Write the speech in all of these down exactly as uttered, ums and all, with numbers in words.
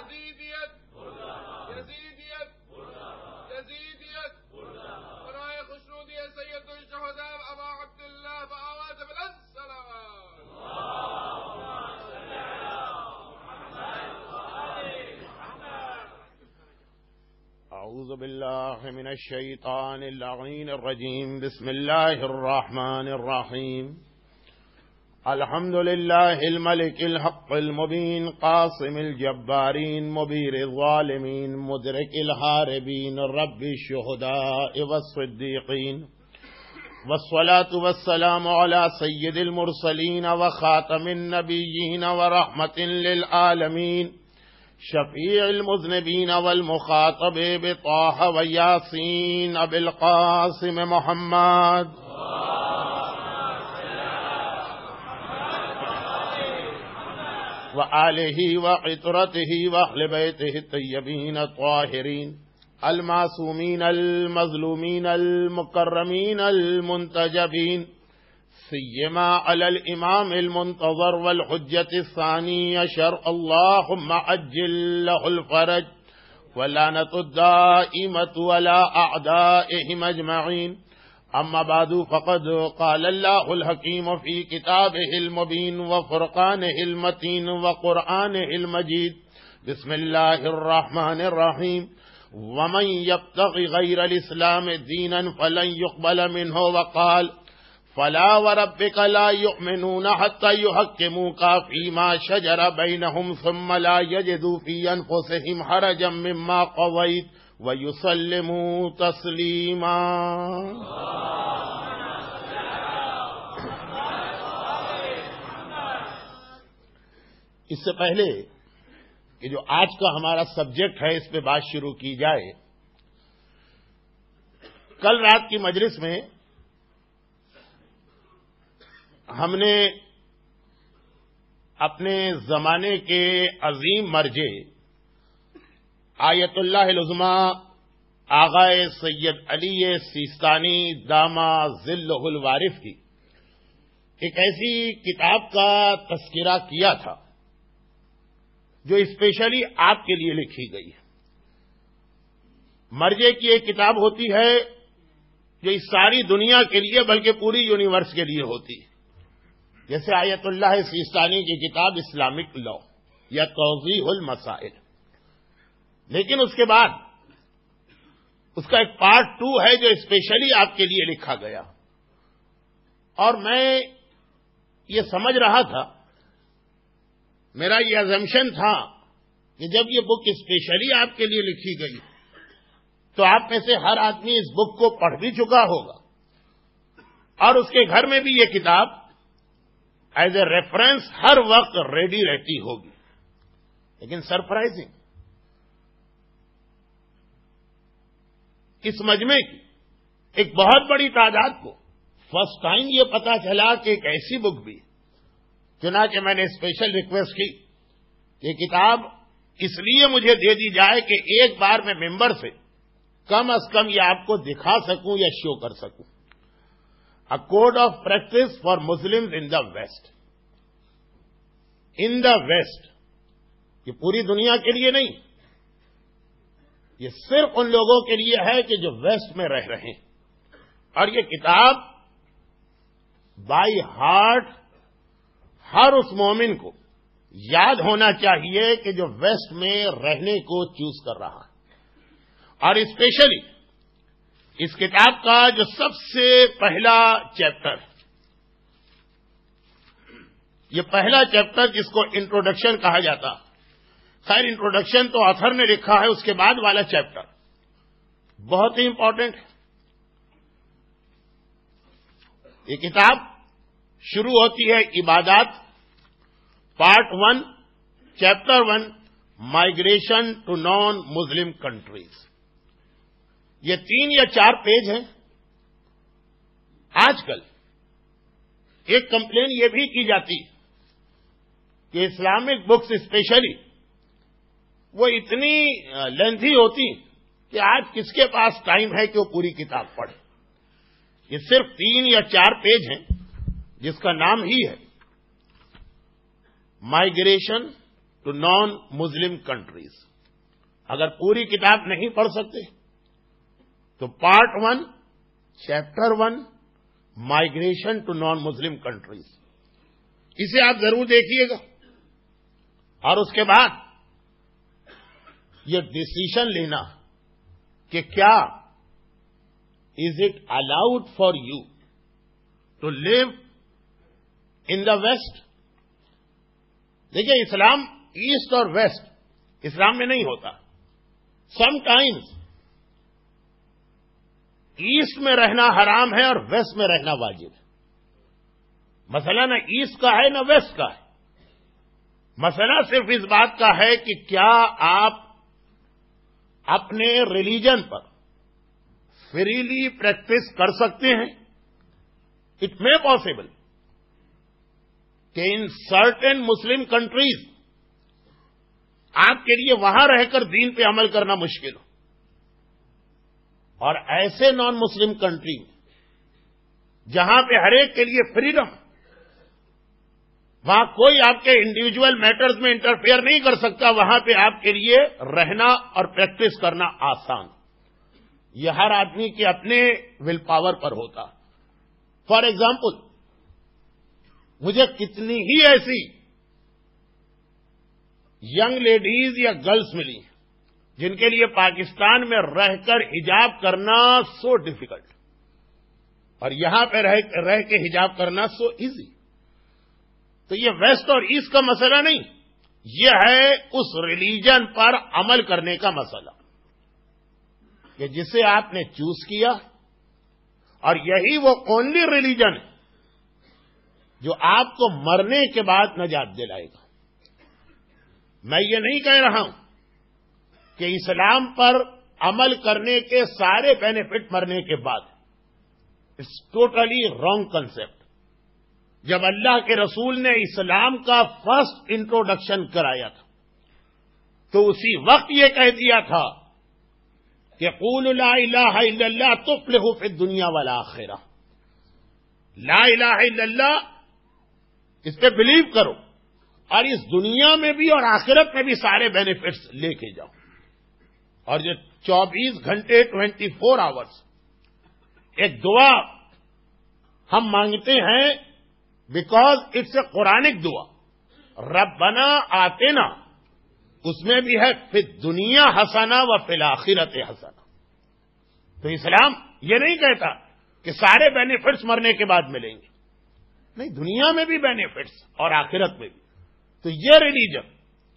یزیدیت یزیدیت یزیدیت برائے خوشنودی سید الشہداء ابا عبداللہ بآواز بلند اعوذ باللہ من الشیطان اللعین الرجیم بسم اللہ الرحمن الرحیم الحمد للہ الملک الحق المبین قاسم الجبارین مبیر الظالمین مدرک الحاربین رب الشہداء والصدیقین والصلاة والسلام علی سید المرسلین وخاتم النبیین ورحمت للعالمین شفیع المذنبین والمخاطب بطاہ ویاسین ابی القاسم محمد وآلہ وعطرتہ واہل بیتہ الطیبین الطاہرین المعصومین المظلومین المکرمین المنتجبین سیما علی الامام المنتظر والحجة الثانی عشر اللہم عجل له الفرج واللعنة الدائمة على أعدائهم أجمعين اما بعد فقد قال الله الحكيم في كتابه المبين وفرقانه المتين وقرآنه المجيد بسم الله الرحمن الرحيم ومن يبتغي غير الإسلام دينا فلن يقبل منه وقال فلا وربك لا يؤمنون حتى يحكموك فيما شجر بينهم ثم لا يجدوا في أنفسهم حرجا مما قضيت ويسلموا تسليما. اس سے پہلے کہ جو آج کا ہمارا سبجیکٹ ہے اس پہ بات شروع کی جائے، کل رات کی مجلس میں ہم نے اپنے زمانے کے عظیم مرجع آیت اللہ العظمی آغائے سید علی سیستانی دامہ ظلہ الوارث کی ایک ایسی کتاب کا تذکرہ کیا تھا جو اسپیشلی آپ کے لیے لکھی گئی ہے. مرجع کی ایک کتاب ہوتی ہے جو اس ساری دنیا کے لیے بلکہ پوری یونیورس کے لیے ہوتی ہے، جیسے آیت اللہ سیستانی کی کتاب اسلامک لا یا توضیح المسائل. لیکن اس کے بعد اس کا ایک پارٹ ٹو ہے جو اسپیشلی آپ کے لیے لکھا گیا، اور میں یہ سمجھ رہا تھا، میرا یہ ازمپشن تھا کہ جب یہ بک اسپیشلی آپ کے لیے لکھی گئی تو آپ میں سے ہر آدمی اس بک کو پڑھ بھی چکا ہوگا اور اس کے گھر میں بھی یہ کتاب ایز اے ریفرنس ہر وقت ریڈی رہتی ہوگی. لیکن سرپرائزنگ، اس مجمع کی ایک بہت بڑی تعداد کو فرسٹ ٹائم یہ پتا چلا کہ ایک ایسی بک بھی، چنانچہ میں نے اسپیشل ریکویسٹ کی کہ کتاب اس لیے مجھے دے دی جائے کہ ایک بار میں ممبر سے کم از کم یہ آپ کو دکھا سکوں یا شو کر سکوں. A code of practice for Muslims in the West. In the West. یہ پوری دنیا کے لیے نہیں، یہ صرف ان لوگوں کے لیے ہے کہ جو ویسٹ میں رہ رہے ہیں. اور یہ کتاب بائی ہارٹ ہر اس مومن کو یاد ہونا چاہیے کہ جو ویسٹ میں رہنے کو چوز کر رہا ہے. اور اسپیشلی اس کتاب کا جو سب سے پہلا چیپٹر، یہ پہلا چیپٹر جس کو انٹروڈکشن کہا جاتا، خیر انٹروڈکشن تو آتھر نے لکھا ہے، اس کے بعد والا چیپٹر بہت ہی امپورٹنٹ ہے. یہ کتاب شروع ہوتی ہے عبادات، part one, chapter one, migration to non Muslim countries. یہ تین یا چار پیج ہیں. آج کل ایک کمپلین یہ بھی کی جاتی کہ اسلامک بکس اسپیشلی وہ اتنی لینتھی ہوتی کہ آج کس کے پاس ٹائم ہے کہ وہ پوری کتاب پڑھے. یہ صرف تین یا چار پیج ہیں جس کا نام ہی ہے migration to non Muslim countries. اگر پوری کتاب نہیں پڑھ سکتے تو part one chapter one migration to non Muslim countries اسے آپ ضرور دیکھیے گا. اور اس کے بعد یہ ڈسیشن لینا کہ کیا is it allowed for you to live in the west. دیکھیے اسلام ایسٹ اور ویسٹ اسلام میں نہیں ہوتا. سم ٹائمز ایسٹ میں رہنا حرام ہے اور ویسٹ میں رہنا واجب ہے. مسئلہ نہ ایسٹ کا ہے نہ ویسٹ کا ہے. مسئلہ صرف اس بات کا ہے کہ کیا آپ اپنے ریلیجن پر فریلی پریکٹس کر سکتے ہیں. اٹ مے پاسبل کہ ان سرٹن مسلم کنٹریز آپ کے لیے وہاں رہ کر دین پہ عمل کرنا مشکل ہو، اور ایسے نان مسلم کنٹری جہاں پہ ہر ایک کے لیے فریڈم، وہاں کوئی آپ کے انڈیویجول میٹرز میں انٹرفیئر نہیں کر سکتا، وہاں پہ آپ کے لیے رہنا اور پریکٹس کرنا آسان. یہ ہر آدمی کے اپنے ول پاور پر ہوتا. فار ایگزامپل مجھے کتنی ہی ایسی ینگ لیڈیز یا گرلز ملی جن کے لیے پاکستان میں رہ کر حجاب کرنا سو ڈیفیکلٹ، اور یہاں پہ رہ, رہ کے حجاب کرنا سو ایزی. تو یہ ویسٹ اور ایسٹ کا مسئلہ نہیں، یہ ہے اس ریلیجن پر عمل کرنے کا مسئلہ کہ جسے آپ نے چوز کیا، اور یہی وہ اونلی ریلیجن ہے جو آپ کو مرنے کے بعد نجات دلائے گا. میں یہ نہیں کہہ رہا ہوں کہ اسلام پر عمل کرنے کے سارے بینیفٹ مرنے کے بعد. It's totally wrong concept. جب اللہ کے رسول نے اسلام کا فرسٹ انٹروڈکشن کرایا تھا تو اسی وقت یہ کہہ دیا تھا کہ قولوا لا الہ الا اللہ تفلحوا فی الدنیا والآخرہ. لا الہ الا اللہ اس پہ بلیو کرو اور اس دنیا میں بھی اور آخرت میں بھی سارے بینیفٹس لے کے جاؤ. اور جو چوبیس گھنٹے ٹوینٹی فور آورس ایک دعا ہم مانگتے ہیں بیکاز اٹس اے قرآنک دعا، ربنا آتنا، اس میں بھی ہے فی دنیا حسنا و فی الآخرت حسنا. تو اسلام یہ نہیں کہتا کہ سارے بینیفٹس مرنے کے بعد ملیں گے، نہیں، دنیا میں بھی بینیفٹس اور آخرت میں بھی. تو یہ ریلیجن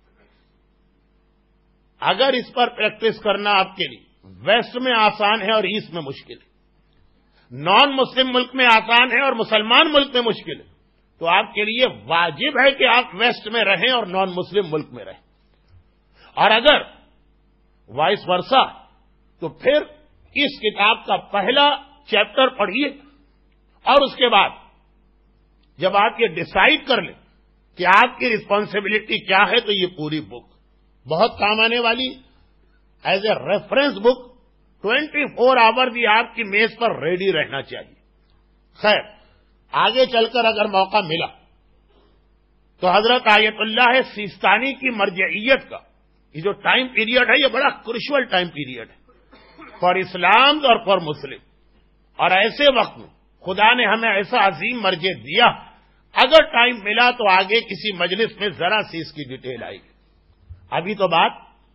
اگر اس پر پریکٹس کرنا آپ کے لیے ویسٹ میں آسان ہے اور ایسٹ میں مشکل ہے، نان مسلم ملک میں آسان ہے اور مسلمان ملک میں مشکل ہے، تو آپ کے لیے واجب ہے کہ آپ ویسٹ میں رہیں اور نان مسلم ملک میں رہیں. اور اگر وائس ورسا تو پھر اس کتاب کا پہلا چیپٹر پڑھیے، اور اس کے بعد جب آپ یہ ڈیسائیڈ کر لیں کہ آپ کی رسپانسبلٹی کیا ہے تو یہ پوری بک بہت کام آنے والی as a reference book twenty four hour بھی آپ کی میز پر ریڈی رہنا چاہیے. خیر، آگے چل کر اگر موقع ملا تو حضرت آیت اللہ سیستانی کی مرجعیت کا یہ جو ٹائم پیریڈ ہے یہ بڑا کروشل ٹائم پیریڈ ہے فار اسلام اور فار مسلم. اور ایسے وقت میں خدا نے ہمیں ایسا عظیم مرجع دیا، اگر ٹائم ملا تو آگے کسی مجلس میں ذرا سی اس کی ڈیٹیل آئے گی. ابھی تو بات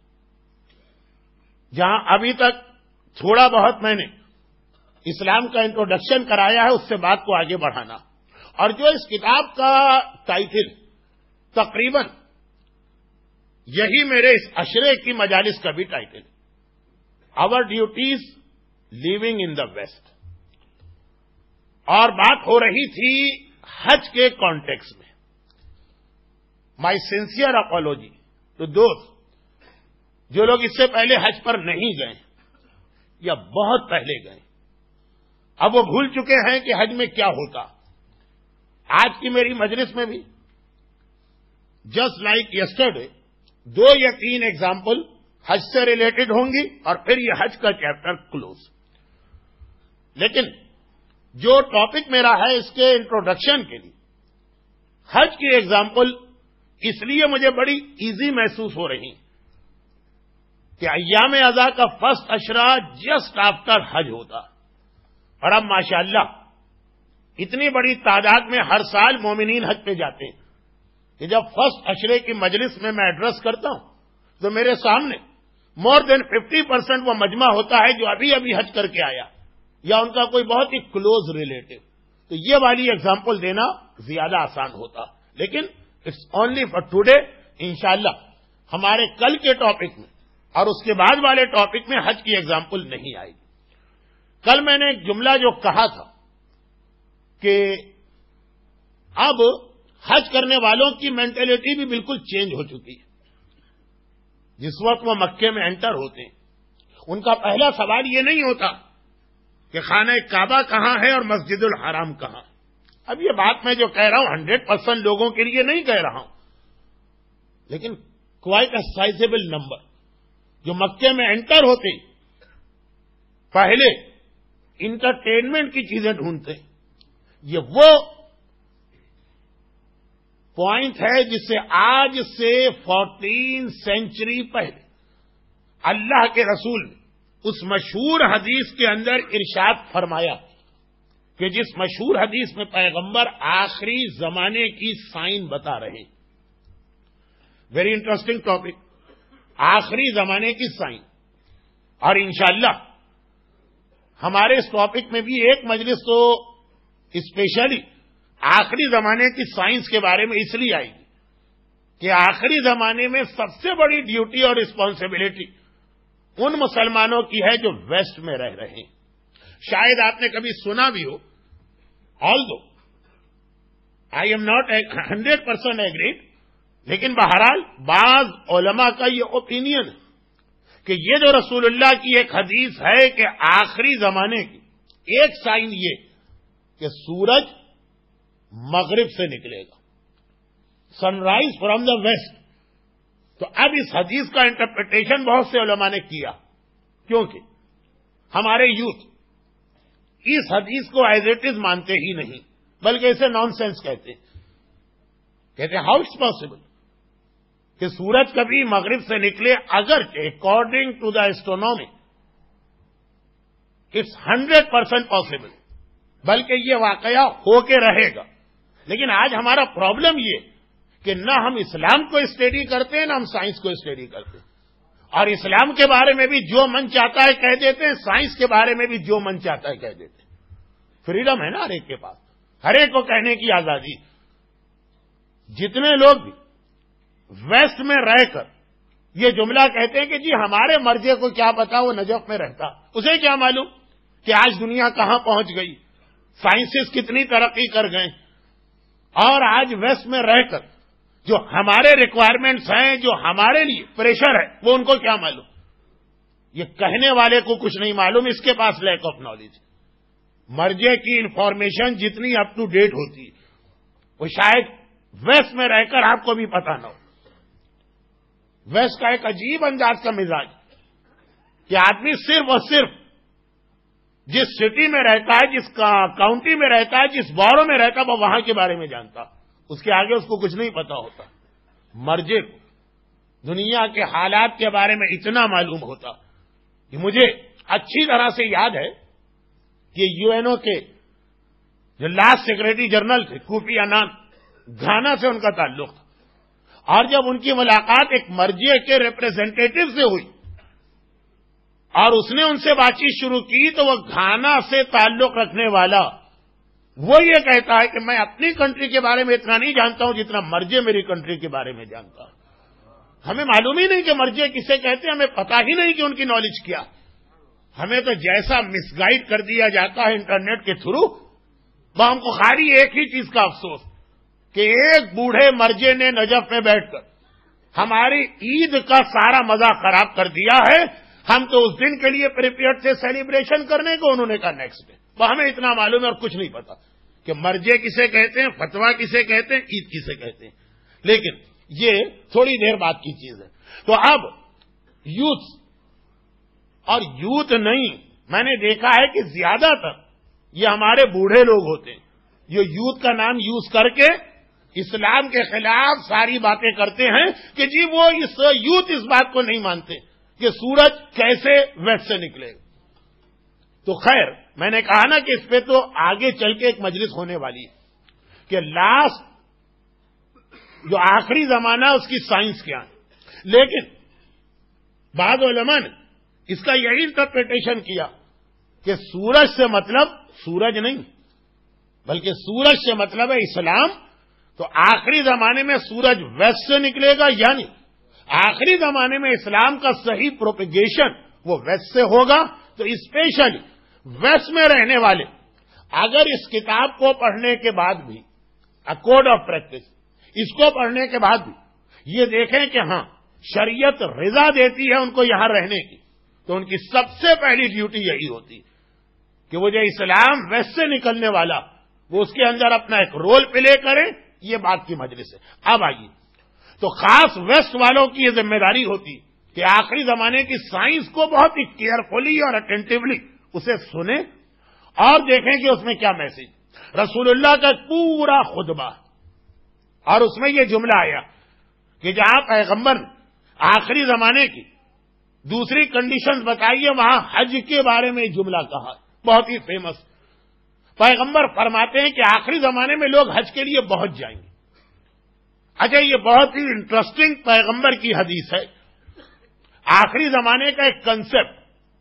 جہاں ابھی تک تھوڑا بہت میں نے اسلام کا انٹروڈکشن کرایا ہے اس سے بات کو آگے بڑھانا. اور جو اس کتاب کا ٹائٹل تقریباً یہی میرے اس عشرے کی مجالس کا بھی title, our duties living in the west. اور بات ہو رہی تھی حج کے کانٹیکس میں. My sincere apology to those جو لوگ اس سے پہلے حج پر نہیں گئے یا بہت پہلے گئے، اب وہ بھول چکے ہیں کہ حج میں کیا ہوتا. آج کی میری مجلس میں بھی جسٹ لائک یسٹرڈے دو یا تین ایگزامپل حج سے ریلیٹڈ ہوں گی اور پھر یہ حج کا چیپٹر کلوز. لیکن جو ٹاپک میرا ہے اس کے انٹروڈکشن کے لیے حج کی ایگزامپل اس لیے مجھے بڑی ایزی محسوس ہو رہی کہ ایام اضحیٰ کا فرسٹ عشرہ جسٹ آفٹر حج ہوتا، اور اب ماشاءاللہ اتنی بڑی تعداد میں ہر سال مومنین حج پہ جاتے ہیں کہ جب فرسٹ عشرے کی مجلس میں میں ایڈریس کرتا ہوں تو میرے سامنے مور دین ففٹی پرسینٹ وہ مجمع ہوتا ہے جو ابھی ابھی حج کر کے آیا یا ان کا کوئی بہت ہی کلوز ریلیٹو. تو یہ والی ایگزامپل دینا زیادہ آسان ہوتا، لیکن اٹس اونلی فار ٹوڈے. انشاءاللہ ہمارے کل کے ٹاپک میں اور اس کے بعد والے ٹاپک میں حج کی ایگزامپل نہیں آئے گی. کل میں نے ایک جملہ جو کہا تھا کہ اب حج کرنے والوں کی مینٹلٹی بھی بالکل چینج ہو چکی ہے. جس وقت وہ مکے میں انٹر ہوتے ہیں ان کا پہلا سوال یہ نہیں ہوتا کہ خانہ کعبہ کہاں ہے اور مسجد الحرام کہاں. اب یہ بات میں جو کہہ رہا ہوں ہنڈریڈ پرسینٹ لوگوں کے لیے نہیں کہہ رہا ہوں، لیکن کوائٹ اے سائزیبل نمبر جو مکے میں انٹر ہوتے پہلے انٹرٹینمنٹ کی چیزیں ڈھونڈتے. یہ وہ پوائنٹ ہے جس سے آج سے فورٹین سینچری پہلے اللہ کے رسول نے اس مشہور حدیث کے اندر ارشاد فرمایا کہ جس مشہور حدیث میں پیغمبر آخری زمانے کی سائن بتا رہے. ویری انٹرسٹنگ ٹاپک، آخری زمانے کی سائن. اور انشاءاللہ ہمارے اس ٹاپک میں بھی ایک مجلس تو اسپیشلی آخری زمانے کی سائنس کے بارے میں اس لیے آئے گی کہ آخری زمانے میں سب سے بڑی ڈیوٹی اور رسپانسبلٹی ان مسلمانوں کی ہے جو ویسٹ میں رہ رہے ہیں. شاید آپ نے کبھی سنا بھی ہو، although I am not hundred percent agreed, لیکن بہرحال بعض علماء کا یہ اوپینین ہے کہ یہ جو رسول اللہ کی ایک حدیث ہے کہ آخری زمانے کی ایک سائن یہ کہ سورج مغرب سے نکلے گا، sunrise from the west. تو اب اس حدیث کا انٹرپریٹیشن بہت سے علماء نے کیا، کیونکہ ہمارے یوتھ اس حدیث کو ایز اٹ از مانتے ہی نہیں، بلکہ اسے نان سینس کہتے کہتے ہاؤ اٹس پاسبل کہ سورج کبھی مغرب سے نکلے. اگر according to the astronomy it's hundred percent possible, بلکہ یہ واقعہ ہو کے رہے گا. لیکن آج ہمارا پرابلم یہ کہ نہ ہم اسلام کو اسٹڈی کرتے ہیں نہ ہم سائنس کو اسٹڈی کرتے ہیں، اور اسلام کے بارے میں بھی جو من چاہتا ہے کہہ دیتے ہیں، سائنس کے بارے میں بھی جو من چاہتا ہے کہہ دیتے ہیں. فریڈم ہے نا ہر ایک کے پاس، ہر ایک کو کہنے کی آزادی. جتنے لوگ بھی ویسٹ میں رہ کر یہ جملہ کہتے ہیں کہ جی ہمارے مرضے کو کیا پتا وہ نجف میں رہتا، اسے کیا معلوم کہ آج دنیا کہاں پہنچ گئی، سائنسز کتنی ترقی کر گئے، اور آج ویسٹ میں رہ کر جو ہمارے ریکوائرمنٹس ہیں، جو ہمارے لیے پریشر ہے، وہ ان کو کیا معلوم. یہ کہنے والے کو کچھ نہیں معلوم، اس کے پاس لیک آف نالج. مرجے کی انفارمیشن جتنی اپ ٹو ڈیٹ ہوتی ہے وہ شاید ویسٹ میں رہ کر آپ کو بھی پتا نہ ہو. ویسٹ کا ایک عجیب انداز کا مزاج کہ آدمی صرف اور صرف جس سٹی میں رہتا ہے، جس کا کاؤنٹی میں رہتا ہے، جس بارو میں رہتا ہے، وہ وہاں کے بارے میں جانتا، اس کے آگے اس کو کچھ نہیں پتا ہوتا. مرجے کو دنیا کے حالات کے بارے میں اتنا معلوم ہوتا کہ مجھے اچھی طرح سے یاد ہے کہ یو این او کے جو لاسٹ سیکرٹری جنرل تھے کوفی عنان، گھانا سے ان کا تعلق تھا، اور جب ان کی ملاقات ایک مرجے کے ریپرزینٹیٹو سے ہوئی اور اس نے ان سے بات چیت شروع کی تو وہ گھانا سے تعلق رکھنے والا وہ یہ کہتا ہے کہ میں اپنی کنٹری کے بارے میں اتنا نہیں جانتا ہوں جتنا مرجے میری کنٹری کے بارے میں جانتا ہوں. ہمیں معلوم ہی نہیں کہ مرجے کسے کہتے ہیں، ہمیں پتا ہی نہیں کہ ان کی نالج کیا. ہمیں تو جیسا مس گائیڈ کر دیا جاتا ہے انٹرنیٹ کے تھرو، وہ ہم کو خالی ایک ہی چیز کا افسوس کہ ایک بوڑھے مرجے نے نجف میں بیٹھ کر ہماری عید کا سارا مزہ خراب کر دیا ہے. ہم تو اس دن کے لیے پریپیئرڈ تھے سیلیبریشن کرنے کو، انہوں نے کہا نیکسٹ ڈے. وہ ہمیں اتنا معلوم ہے اور کچھ نہیں پتا کہ مرجے کسے کہتے ہیں، فتویٰ کسے کہتے ہیں، عید کسے کہتے ہیں. لیکن یہ تھوڑی دیر بعد کی چیز ہے. تو اب یوتھ اور یوتھ نہیں، میں نے دیکھا ہے کہ زیادہ تر یہ ہمارے بوڑھے لوگ ہوتے ہیں جو یوتھ کا نام یوز کر کے اسلام کے خلاف ساری باتیں کرتے ہیں کہ جی وہ اس یوتھ اس بات کو نہیں مانتے کہ سورج کیسے ویسٹ سے نکلے گا. تو خیر میں نے کہا نا کہ اس پہ تو آگے چل کے ایک مجلس ہونے والی ہے کہ لاسٹ جو آخری زمانہ اس کی سائنس کیا ہے. لیکن بعض علماء نے اس کا یہی انٹرپریٹیشن کیا کہ سورج سے مطلب سورج نہیں بلکہ سورج سے مطلب ہے اسلام. تو آخری زمانے میں سورج ویسٹ سے نکلے گا، یعنی آخری زمانے میں اسلام کا صحیح پروپیگیشن وہ ویسٹ سے ہوگا. تو اسپیشلی ویسٹ میں رہنے والے اگر اس کتاب کو پڑھنے کے بعد بھی کوڈ آف پریکٹس اس کو پڑھنے کے بعد بھی یہ دیکھیں کہ ہاں شریعت رضا دیتی ہے ان کو یہاں رہنے کی، تو ان کی سب سے پہلی ڈیوٹی یہی ہوتی کہ وہ جو اسلام ویسٹ سے نکلنے والا وہ اس کے اندر اپنا ایک رول پلے کریں. یہ بات کی مجلس ہے. اب آئیے تو خاص ویسٹ والوں کی یہ ذمہ داری ہوتی کہ آخری زمانے کی سائنس کو بہت ہی کیئرفلی اور اٹینٹیولی اسے سنیں اور دیکھیں کہ اس میں کیا میسج. رسول اللہ کا پورا خطبہ اور اس میں یہ جملہ آیا کہ جہاں پیغمبر آخری زمانے کی دوسری کنڈیشنز بتائیے وہاں حج کے بارے میں جملہ کہا، بہت ہی فیمس. پیغمبر فرماتے ہیں کہ آخری زمانے میں لوگ حج کے لیے بہت جائیں گے. اچھا یہ بہت ہی انٹرسٹنگ پیغمبر کی حدیث ہے. آخری زمانے کا ایک کنسپٹ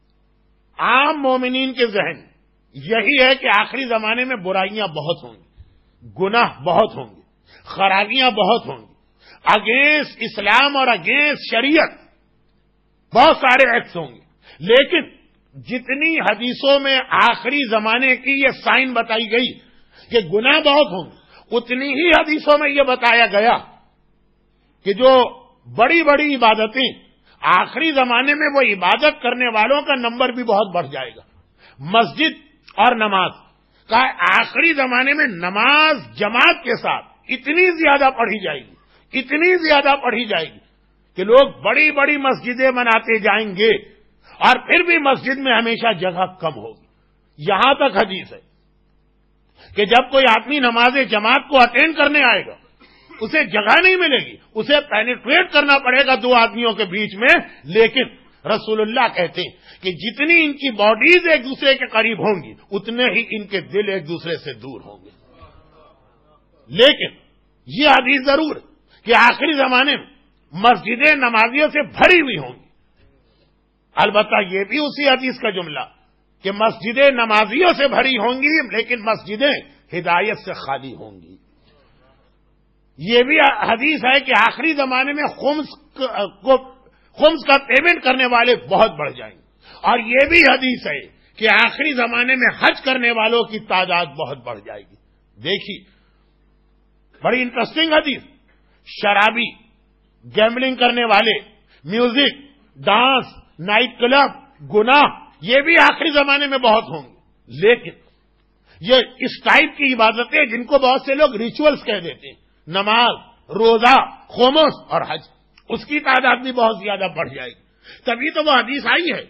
عام مومنین کے ذہن یہی ہے کہ آخری زمانے میں برائیاں بہت ہوں گی، گناہ بہت ہوں گے، خرابیاں بہت ہوں گی، اگینسٹ اسلام اور اگینسٹ شریعت بہت سارے ایکٹس ہوں گے. لیکن جتنی حدیثوں میں آخری زمانے کی یہ سائن بتائی گئی کہ گناہ بہت ہوں گے، اتنی ہی حدیثوں میں یہ بتایا گیا کہ جو بڑی بڑی عبادتیں آخری زمانے میں وہ عبادت کرنے والوں کا نمبر بھی بہت بڑھ جائے گا. مسجد اور نماز کا آخری زمانے میں نماز جماعت کے ساتھ اتنی زیادہ پڑھی جائے گی، اتنی زیادہ پڑھی جائے گی کہ لوگ بڑی بڑی مسجدیں بناتے جائیں گے اور پھر بھی مسجد میں ہمیشہ جگہ کم ہوگی. یہاں تک حدیث ہے کہ جب کوئی آدمی نماز جماعت کو اٹینڈ کرنے آئے گا اسے جگہ نہیں ملے گی، اسے پینیٹریٹ کرنا پڑے گا دو آدمیوں کے بیچ میں. لیکن رسول اللہ کہتے ہیں کہ جتنی ان کی باڈیز ایک دوسرے کے قریب ہوں گی اتنے ہی ان کے دل ایک دوسرے سے دور ہوں گے. لیکن یہ حدیث ضرور کہ آخری زمانے میں مسجدیں نمازیوں سے بھری ہوئی ہوں گی. البتہ یہ بھی اسی حدیث کا جملہ کہ مسجدیں نمازیوں سے بھری ہوں گی لیکن مسجدیں ہدایت سے خالی ہوں گی. یہ بھی حدیث ہے کہ آخری زمانے میں خمس کو خمس کا پیمنٹ کرنے والے بہت بڑھ جائیں گے. اور یہ بھی حدیث ہے کہ آخری زمانے میں حج کرنے والوں کی تعداد بہت بڑھ جائے گی. دیکھیے بڑی انٹرسٹنگ حدیث. شرابی، گیمبلنگ کرنے والے، میوزک، ڈانس، نائٹ کلب، گناہ یہ بھی آخری زمانے میں بہت ہوں گے. لیکن یہ اس ٹائپ کی عبادتیں جن کو بہت سے لوگ ریچولز کہہ دیتے ہیں، نماز، روزہ، خمس اور حج، اس کی تعداد بھی بہت زیادہ بڑھ جائے گی. تبھی تو وہ حدیث آئی ہے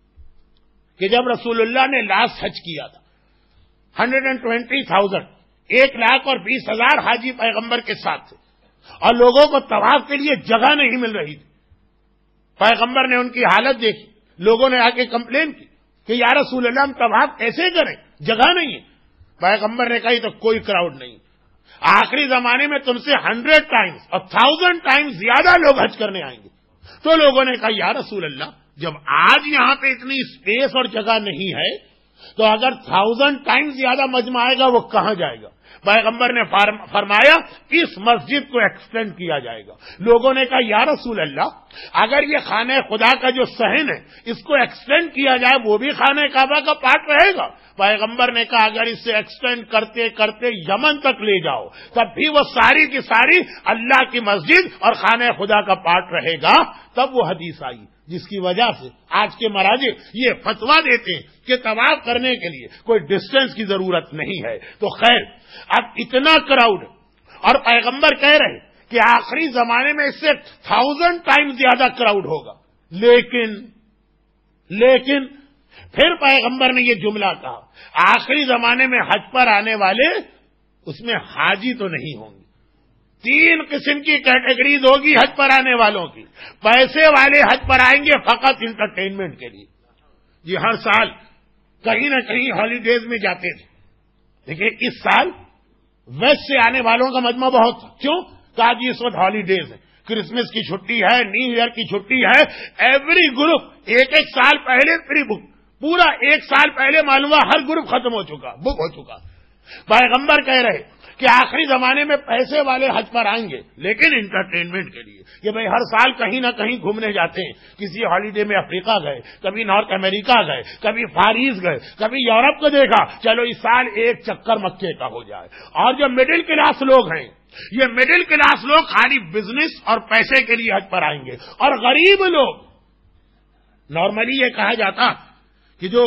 کہ جب رسول اللہ نے لاسٹ حج کیا تھا ہنڈریڈ اینڈ ٹوینٹی تھاؤزینڈ ایک لاکھ اور بیس ہزار حاجی پیغمبر کے ساتھ تھے اور لوگوں کو طواف کے لیے جگہ نہیں مل رہی تھی. پیغمبر نے ان کی حالت دیکھی، لوگوں نے آ کے کمپلین کی کہ یا رسول اللہ ہم طواف کیسے کریں، جگہ نہیں ہے. پیغمبر نے کہا یہ تو کوئی کراؤڈ نہیں، آخری زمانے میں تم سے ہنڈریڈ ٹائمز اور تھاؤزینڈ ٹائمز زیادہ لوگ حج کرنے آئیں گے. تو لوگوں نے کہا یا رسول اللہ جب آج یہاں پہ اتنی اسپیس اور جگہ نہیں ہے تو اگر تھاؤزینڈ ٹائمز زیادہ مجمع آئے گا وہ کہاں جائے گا. پیغمبر نے فرمایا اس مسجد کو ایکسٹینڈ کیا جائے گا. لوگوں نے کہا یا رسول اللہ اگر یہ خانہ خدا کا جو صحن ہے اس کو ایکسٹینڈ کیا جائے وہ بھی خانہ کعبہ کا پارٹ رہے گا. پیغمبر نے کہا اگر اس سے ایکسٹینڈ کرتے کرتے یمن تک لے جاؤ تب بھی وہ ساری کی ساری اللہ کی مسجد اور خانہ خدا کا پارٹ رہے گا. تب وہ حدیث آئی جس کی وجہ سے آج کے مراجع یہ فتویٰ دیتے ہیں کہ طواف کرنے کے لیے کوئی ڈسٹینس کی ضرورت نہیں ہے. تو خیر اب اتنا کراؤڈ اور پیغمبر کہہ رہے کہ آخری زمانے میں اس سے تھاؤزینڈ ٹائم زیادہ کراؤڈ ہوگا. لیکن لیکن پھر پیغمبر نے یہ جملہ کہا آخری زمانے میں حج پر آنے والے اس میں حاجی تو نہیں ہوں گے. تین قسم کی کیٹیگریز ہوگی حج پر آنے والوں کی. پیسے والے حج پر آئیں گے فقط انٹرٹینمنٹ کے لیے. یہ ہر سال کہیں نہ کہیں ہالیڈیز میں جاتے تھے, لیکن اس سال ویسٹ سے آنے والوں کا مجمع بہت تھا. کیوں؟ کہا جی اس وقت ہالیڈیز ہے, کرسمس کی چھٹی ہے, نیو ایئر کی چھٹی ہے. ایوری گروپ ایک ایک سال پہلے پری بک, پورا ایک سال پہلے معلوم ہوا ہر گروپ ختم ہو چکا, بک ہو چکا. پیغمبر کہہ رہے کہ آخری زمانے میں پیسے والے حج پر آئیں گے, لیکن انٹرٹینمنٹ کے لیے. کہ بھئی ہر سال کہیں نہ کہیں گھومنے جاتے ہیں, کسی ہالیڈے میں افریقہ گئے, کبھی نارتھ امریکہ گئے, کبھی فاریز گئے, کبھی یورپ کو دیکھا, چلو اس سال ایک چکر مکے کا ہو جائے. اور جو مڈل کلاس لوگ ہیں, یہ مڈل کلاس لوگ خالی بزنس اور پیسے کے لیے حج پر آئیں گے. اور غریب لوگ, نارملی یہ کہا جاتا کہ جو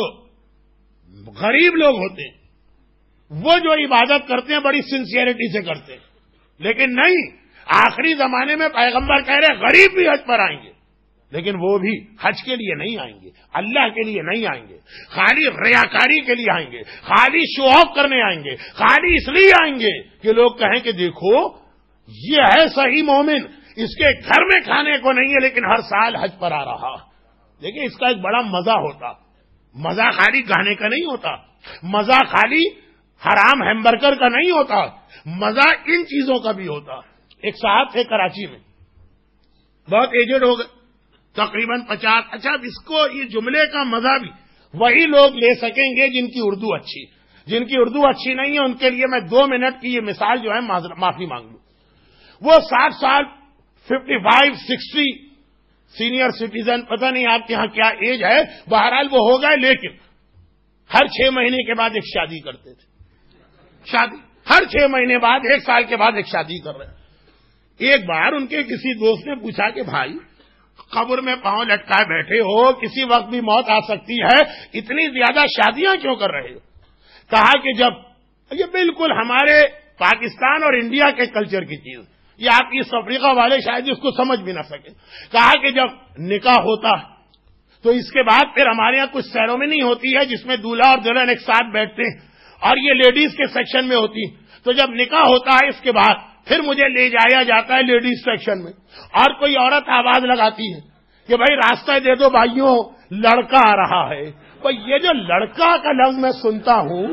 غریب لوگ ہوتے ہیں وہ جو عبادت کرتے ہیں بڑی سنسیئرٹی سے کرتے ہیں, لیکن نہیں, آخری زمانے میں پیغمبر کہہ رہے غریب بھی حج پر آئیں گے, لیکن وہ بھی حج کے لیے نہیں آئیں گے, اللہ کے لیے نہیں آئیں گے, خالی ریاکاری کے لیے آئیں گے, خالی شو آف کرنے آئیں گے, خالی اس لیے آئیں گے کہ لوگ کہیں کہ دیکھو یہ ہے صحیح مومن, اس کے گھر میں کھانے کو نہیں ہے لیکن ہر سال حج پر آ رہا. دیکھیں اس کا ایک بڑا مزہ ہوتا. مزہ خالی گانے کا نہیں ہوتا, مزہ خالی حرام ہیمبرگر کا نہیں ہوتا, مزہ ان چیزوں کا بھی ہوتا. ایک صاحب تھے کراچی میں, بہت ایجڈ ہو گئے, تقریباً پچاس. اچھا اس کو یہ جملے کا مزہ بھی وہی لوگ لے سکیں گے جن کی اردو اچھی, جن کی اردو اچھی نہیں ہے ان کے لیے میں دو منٹ کی یہ مثال جو ہے معافی مانگ لوں. وہ ساٹھ سال, fifty five sixty senior citizen, پتہ نہیں آپ کے یہاں کیا ایج ہے, بہرحال وہ ہو گئے, لیکن ہر چھ مہینے کے بعد ایک شادی کرتے تھے. شادی ہر چھ مہینے بعد, ایک سال کے بعد ایک شادی کر رہے ہیں. ایک بار ان کے کسی دوست نے پوچھا کہ بھائی قبر میں پاؤں لٹکائے بیٹھے ہو, کسی وقت بھی موت آ سکتی ہے, اتنی زیادہ شادیاں کیوں کر رہے ہو؟ کہا کہ جب, یہ بالکل ہمارے پاکستان اور انڈیا کے کلچر کی چیز, یہ آپ ایسٹ افریقہ والے شاید اس کو سمجھ بھی نہ سکے. کہا کہ جب نکاح ہوتا تو اس کے بعد پھر ہمارے یہاں کچھ سیرومنی ہوتی ہے جس میں دولہا اور دلہن ایک ساتھ بیٹھتے ہیں, اور یہ لیڈیز کے سیکشن میں ہوتی. تو جب نکاح ہوتا ہے اس کے بعد پھر مجھے لے جایا جاتا ہے لیڈیز سیکشن میں, اور کوئی عورت آواز لگاتی ہے کہ بھائی راستہ دے دو بھائیوں, لڑکا آ رہا ہے. تو یہ جو لڑکا کا لفظ میں سنتا ہوں,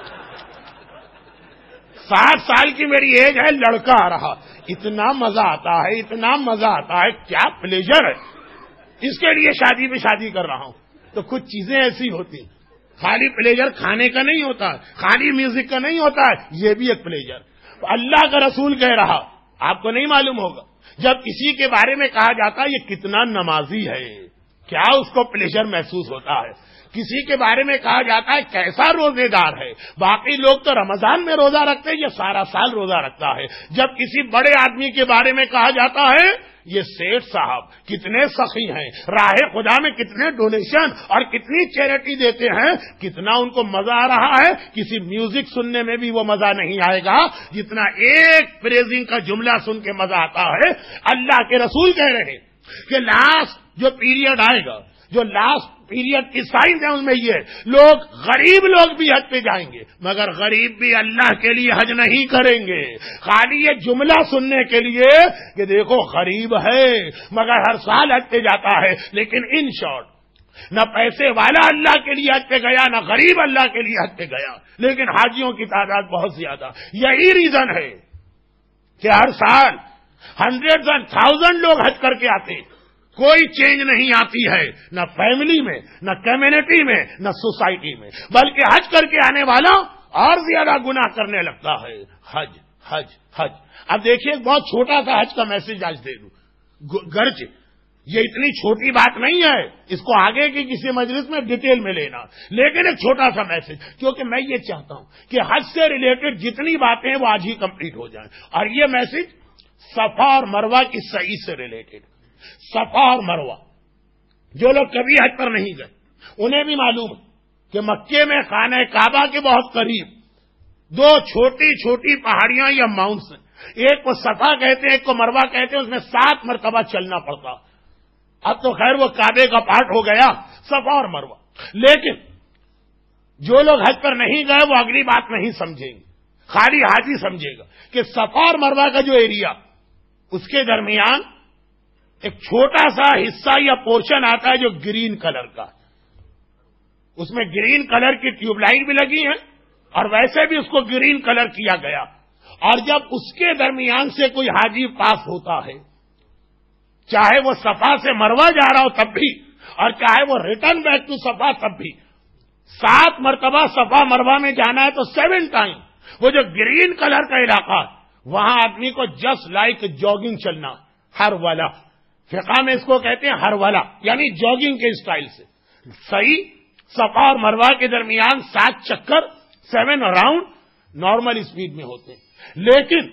ساٹھ سال کی میری ایج ہے, لڑکا آ رہا, اتنا مزہ آتا ہے, اتنا مزہ آتا ہے, کیا پلیجر ہے, اس کے لیے شادی پہ شادی کر رہا ہوں. تو کچھ چیزیں ایسی ہوتی, خالی پلیجر کھانے کا نہیں ہوتا, خالی میوزک کا نہیں ہوتا ہے, یہ بھی ایک پلیجر. اللہ کا رسول کہہ رہا, آپ کو نہیں معلوم ہوگا, جب کسی کے بارے میں کہا جاتا ہے یہ کتنا نمازی ہے, کیا اس کو پلیجر محسوس ہوتا ہے. کسی کے بارے میں کہا جاتا ہے کیسا روزے دار ہے, باقی لوگ تو رمضان میں روزہ رکھتے ہیں, یہ سارا سال روزہ رکھتا ہے. جب کسی بڑے آدمی کے بارے میں کہا جاتا ہے یہ سیٹھ صاحب کتنے سخی ہیں, راہ خدا میں کتنے ڈونیشن اور کتنی چیریٹی دیتے ہیں, کتنا ان کو مزہ آ رہا ہے, کسی میوزک سننے میں بھی وہ مزہ نہیں آئے گا جتنا ایک پریزنگ کا جملہ سن کے مزہ آتا ہے. اللہ کے رسول کہہ رہے ہیں کہ لاسٹ جو پیریڈ آئے گا, جو لاسٹ پیریڈ کی سائنس ہے ان میں یہ لوگ, غریب لوگ بھی حج پہ جائیں گے, مگر غریب بھی اللہ کے لیے حج نہیں کریں گے, خالی یہ جملہ سننے کے لیے کہ دیکھو غریب ہے مگر ہر سال حج پہ جاتا ہے. لیکن ان شارٹ نہ پیسے والا اللہ کے لیے حج پہ گیا, نہ غریب اللہ کے لیے حج پہ گیا, لیکن حاجیوں کی تعداد بہت زیادہ. یہی ریزن ہے کہ ہر سال ہنڈریڈ اینڈ تھاؤزینڈ لوگ حج کر کے آتے ہیں, کوئی چینج نہیں آتی ہے, نہ فیملی میں, نہ کمیونٹی میں, نہ سوسائٹی میں, بلکہ حج کر کے آنے والا اور زیادہ گناہ کرنے لگتا ہے. حج حج حج. اب دیکھیے ایک بہت چھوٹا سا حج کا میسج آج دے دوں, گرچہ یہ اتنی چھوٹی بات نہیں ہے, اس کو آگے کی کسی مجلس میں ڈیٹیل میں لینا, لیکن ایک چھوٹا سا میسج, کیونکہ میں یہ چاہتا ہوں کہ حج سے ریلیٹڈ جتنی باتیں وہ آج ہی کمپلیٹ ہو جائیں. اور یہ میسج صفا اور مروہ کی صحیح سے ریلیٹڈ. صفا اور مروہ, جو لوگ کبھی حج پر نہیں گئے انہیں بھی معلوم ہے کہ مکے میں خانہ کعبہ کے بہت قریب دو چھوٹی چھوٹی پہاڑیاں یا ماؤنٹس ہیں, ایک کو صفا کہتے ہیں, ایک کو مروہ کہتے ہیں, اس میں سات مرتبہ چلنا پڑتا. اب تو خیر وہ کعبے کا پارٹ ہو گیا صفا اور مروہ, لیکن جو لوگ حج پر نہیں گئے وہ اگلی بات نہیں سمجھیں گے. خالی حاجی سمجھے گا کہ صفا اور مروہ کا جو ایریا اس کے درمیان ایک چھوٹا سا حصہ یا پورشن آتا ہے جو گرین کلر کا، اس میں گرین کلر کی ٹیوب لائٹ بھی لگی ہیں اور ویسے بھی اس کو گرین کلر کیا گیا، اور جب اس کے درمیان سے کوئی حاجی پاس ہوتا ہے، چاہے وہ صفا سے مروہ جا رہا ہو تب بھی اور چاہے وہ ریٹرن بیک ٹو صفا تب بھی، سات مرتبہ صفا مروہ میں جانا ہے تو سیون ٹائم وہ جو گرین کلر کا علاقہ وہاں آدمی کو جسٹ لائک جاگنگ چلنا، ہر والا فقہ میں اس کو کہتے ہیں ہر والا، یعنی جاگنگ کے اسٹائل سے صحیح صفا اور مروہ کے درمیان سات چکر سیون راؤنڈ نارمل اسپیڈ میں ہوتے ہیں، لیکن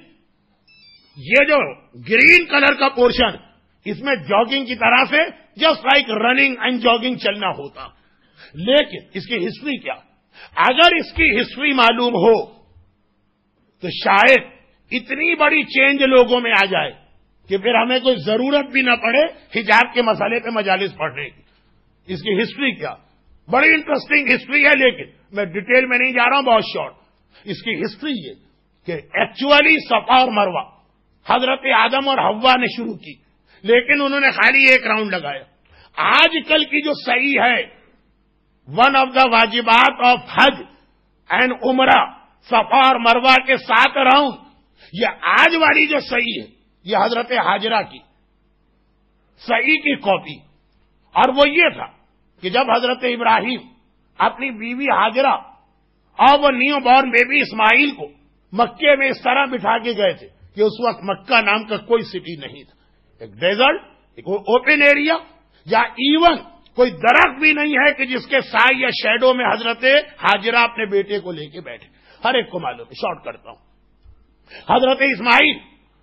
یہ جو گرین کلر کا پورشن اس میں جاگنگ کی طرح سے just like running and jogging چلنا ہوتا، لیکن اس کی ہسٹری کیا؟ اگر اس کی ہسٹری معلوم ہو تو شاید اتنی بڑی چینج لوگوں میں آ جائے کہ پھر ہمیں کوئی ضرورت بھی نہ پڑے حجاب کے مسئلے پہ مجالس پڑھنے کی۔ اس کی ہسٹری کیا؟ بڑی انٹرسٹنگ ہسٹری ہے، لیکن میں ڈیٹیل میں نہیں جا رہا ہوں، بہت شارٹ۔ اس کی ہسٹری یہ کہ ایکچولی صفا اور مروہ حضرت آدم اور حوا نے شروع کی، لیکن انہوں نے خالی ایک راؤنڈ لگایا۔ آج کل کی جو صحیح ہے، ون آف دا واجبات آف حج اینڈ عمرہ، صفا اور مروہ کے سات راؤنڈ، یہ آج والی جو صحیح ہے یہ حضرت حاجرہ کی صحیح کی کاپی، اور وہ یہ تھا کہ جب حضرت ابراہیم اپنی بیوی حاجرہ اور وہ نیو بورن بیبی اسماعیل کو مکے میں اس طرح بٹھا کے گئے تھے کہ اس وقت مکہ نام کا کوئی سٹی نہیں تھا، ایک ڈیزرٹ، ایک اوپن ایریا، یا ایون کوئی درخت بھی نہیں ہے کہ جس کے سائے یا شیڈو میں حضرت حاجرہ اپنے بیٹے کو لے کے بیٹھے۔ ہر ایک کو معلوم ہے، شارٹ کرتا ہوں۔ حضرت اسماعیل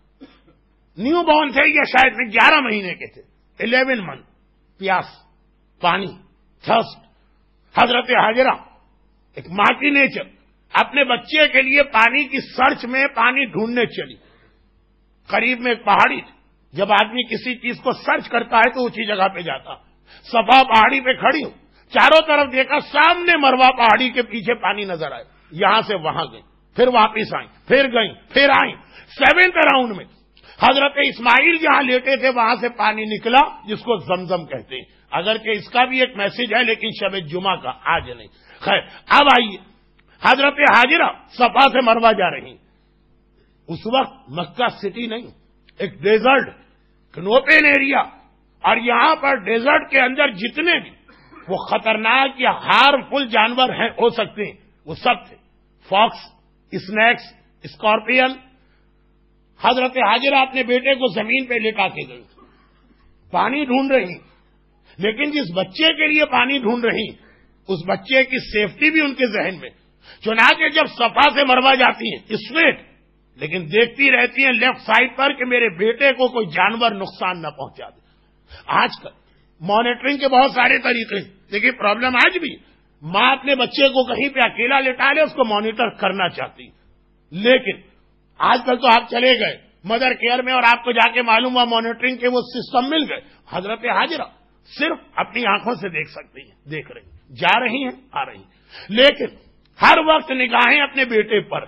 نیو بورن تھے یا شاید میں گیارہ مہینے کے تھے، الیون منتھ، پیاس، پانی، تھرسٹ۔ حضرت حاجرہ ایک ماں کی نیچر اپنے بچے کے لیے پانی کی سرچ میں پانی ڈھونڈنے چلی۔ قریب میں ایک پہاڑی تھی، جب آدمی کسی چیز کو سرچ کرتا ہے تو اونچی جگہ پہ جاتا۔ صفا پہاڑی پہ کھڑی ہوں، چاروں طرف دیکھا، سامنے مروہ پہاڑی کے پیچھے پانی نظر آئے، یہاں سے وہاں گئی، پھر واپس آئیں، پھر گئیں، پھر آئیں۔ سیونتھ راؤنڈ میں حضرت اسماعیل جہاں لیٹے تھے وہاں سے پانی نکلا، جس کو زمزم کہتے ہیں، اگرچہ اس کا بھی ایک میسج ہے لیکن شب جمعہ کا، آج نہیں۔ خیر، اب آئیے، حضرت حاجرہ صفا سے مروہ جا رہی، اس وقت مکہ سٹی نہیں، ایک ڈیزرٹ، اوپن ایریا، اور یہاں پر ڈیزرٹ کے اندر جتنے بھی وہ خطرناک یا ہارمفل جانور ہیں ہو سکتے ہیں وہ سب تھے، فاکس، اسنیکس، اسکارپین۔ حضرت حاجرہ اپنے بیٹے کو زمین پہ لٹا کے گئی، پانی ڈھونڈ رہی، لیکن جس بچے کے لیے پانی ڈھونڈ رہی اس بچے کی سیفٹی بھی ان کے ذہن میں۔ چنانچہ جب صفا سے مروہ جاتی ہیں اسٹریٹ، لیکن دیکھتی رہتی ہیں لیفٹ سائڈ پر کہ میرے بیٹے کو کوئی جانور نقصان نہ پہنچا دے۔ آج کل مانیٹرنگ کے بہت سارے طریقے ہیں، لیکن پرابلم آج بھی ماں اپنے بچے کو کہیں پہ اکیلا لٹا لے، اس کو مانیٹر کرنا چاہتی، لیکن آج کل تو آپ چلے گئے مدر کیئر میں اور آپ کو جا کے معلوم ہوا مانیٹرنگ کے وہ سسٹم مل گئے۔ حضرت حاجرہ صرف اپنی آنکھوں سے دیکھ سکتی ہیں، دیکھ رہی ہیں، جا رہی ہیں، آ رہی ہیں، لیکن ہر وقت نگاہیں اپنے بیٹے پر۔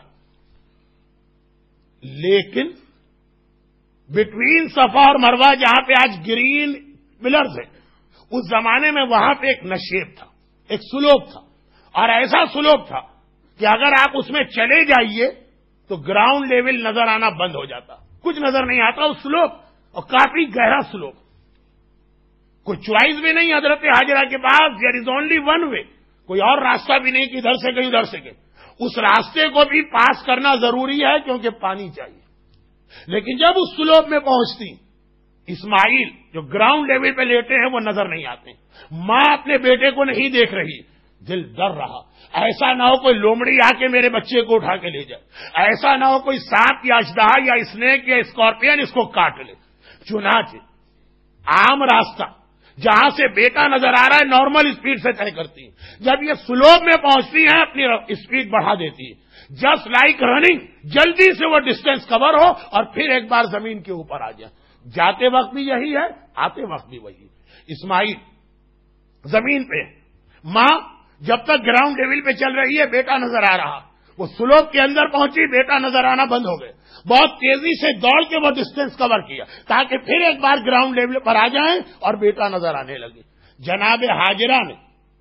لیکن بٹوین صفا اور مروہ جہاں پہ آج گرین پلرز ہیں، اس زمانے میں وہاں پہ ایک نشیب تھا، ایک سلوک تھا، اور ایسا سلوک تھا کہ اگر آپ اس میں چلے جائیے تو گراؤنڈ لیول نظر آنا بند ہو جاتا، کچھ نظر نہیں آتا اس سلوک، اور کافی گہرا سلوک، کوئی چوائس بھی نہیں حضرت حاجرہ کے پاس، دیر از اونلی ون وے، کوئی اور راستہ بھی نہیں کہ ادھر سے گئی ادھر سے گئی، اس راستے کو بھی پاس کرنا ضروری ہے کیونکہ پانی چاہیے۔ لیکن جب اس سلوک میں پہنچتی، اسماعیل جو گراؤنڈ لیول پہ لیٹے ہیں وہ نظر نہیں آتے، ماں اپنے بیٹے کو نہیں دیکھ رہی، دل ڈر رہا، ایسا نہ ہو کوئی لومڑی آ کے میرے بچے کو اٹھا کے لے جائے، ایسا نہ ہو کوئی سانپ یا اژدہا یا اسنیک یا اسکارپین اس کو کاٹ لے۔ چنانچہ عام راستہ جہاں سے بیٹا نظر آ رہا ہے نارمل اسپیڈ سے طے کرتی ہیں، جب یہ سلوک میں پہنچتی ہیں اپنی اسپیڈ بڑھا دیتی ہے، جسٹ لائک رننگ، جلدی سے وہ ڈسٹینس کور ہو اور پھر ایک بار زمین کے اوپر آ جائے۔ جاتے وقت بھی یہی ہے، آتے وقت بھی وہی۔ اسماعیل زمین پہ، ماں جب تک گراؤنڈ لیول پہ چل رہی ہے، بیٹا نظر آ رہا، وہ سلوک کے اندر پہنچی، بیٹا نظر آنا بند ہو گئے، بہت تیزی سے دوڑ کے وہ ڈسٹینس کور کیا تاکہ پھر ایک بار گراؤنڈ لیول پر آ جائیں اور بیٹا نظر آنے لگے۔ جناب ہاجرہ نے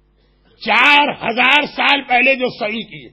چار ہزار سال پہلے جو صحیح کیے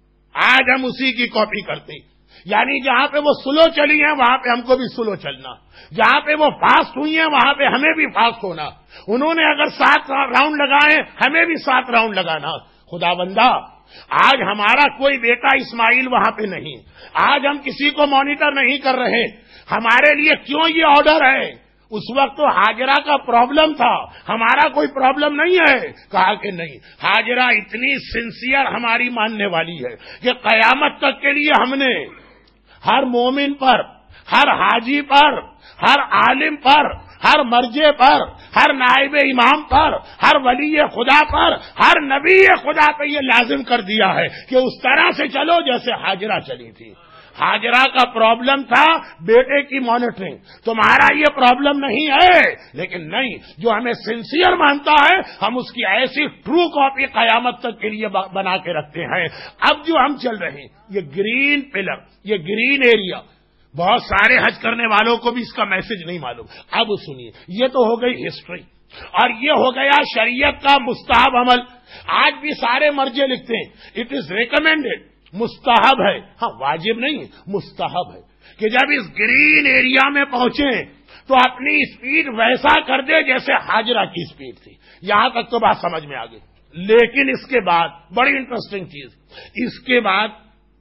آج ہم اسی کی کاپی کرتے ہیں، یعنی جہاں پہ وہ سلو چلی ہیں وہاں پہ ہم کو بھی سلو چلنا، جہاں پہ وہ فاسٹ ہوئی ہیں وہاں پہ ہمیں بھی فاسٹ ہونا، انہوں نے اگر سات راؤنڈ لگائے ہمیں بھی سات راؤنڈ لگانا۔ خدا بندہ آج ہمارا کوئی بیٹا اسماعیل وہاں پہ نہیں، آج ہم کسی کو مانیٹر نہیں کر رہے، ہمارے لیے کیوں یہ آرڈر ہے؟ اس وقت تو ہاجرہ کا پرابلم تھا، ہمارا کوئی پرابلم نہیں ہے۔ کہا کہ نہیں، ہاجرہ اتنی سنسیئر ہماری ماننے والی ہے کہ قیامت تک کے لیے ہم نے ہر مومن پر، ہر حاجی پر، ہر عالم پر، ہر مرجع پر، ہر نائب امام پر، ہر ولی خدا پر، ہر نبی خدا پہ یہ لازم کر دیا ہے کہ اس طرح سے چلو جیسے ہاجرہ چلی تھی۔ ہاجرہ کا پرابلم تھا بیٹے کی مانیٹرنگ، تمہارا یہ پرابلم نہیں ہے، لیکن نہیں، جو ہمیں سنسیئر مانتا ہے ہم اس کی ایسی ٹرو کاپی قیامت تک کے لیے بنا کے رکھتے ہیں۔ اب جو ہم چل رہے ہیں یہ گرین پلر، یہ گرین ایریا، بہت سارے حج کرنے والوں کو بھی اس کا میسج نہیں معلوم۔ اب سنیے، یہ تو ہو گئی ہسٹری اور یہ ہو گیا شریعت کا مستحب عمل۔ آج بھی سارے مرجع لکھتے ہیں اٹ از ریکمینڈیڈ، مستحب ہے، ہاں واجب نہیں، مستحب ہے کہ جب اس گرین ایریا میں پہنچے تو اپنی اسپیڈ ویسا کر دے جیسے ہاجرہ کی اسپیڈ تھی۔ یہاں تک تو بات سمجھ میں آ گئی، لیکن اس کے بعد بڑی انٹرسٹنگ چیز، اس کے بعد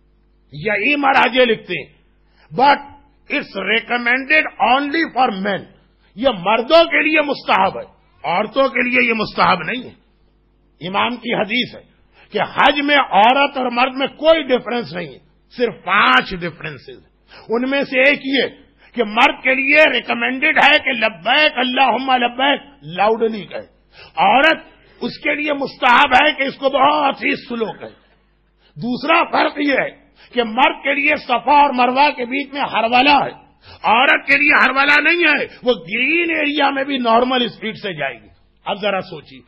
یہی مراجع لکھتے ہیں but it's recommended only for men, یہ مردوں کے لیے مستحب ہے، عورتوں کے لیے یہ مستحب نہیں ہے۔ امام کی حدیث ہے کہ حج میں عورت اور مرد میں کوئی ڈفرنس نہیں ہے، صرف پانچ ڈفرنس، ان میں سے ایک یہ کہ مرد کے لیے ریکمینڈیڈ ہے کہ لبیک اللہم لبیک لاؤڈلی کہے، عورت اس کے لیے مستحب ہے کہ اس کو بہت ہی سلو کہے۔ دوسرا فرق یہ ہے کہ مرد کے لیے صفا اور مروہ کے بیچ میں ہرولہ ہے، عورت کے لیے ہرولہ نہیں ہے، وہ گرین ایریا میں بھی نارمل اسپیڈ سے جائے گی۔ اب ذرا سوچیے،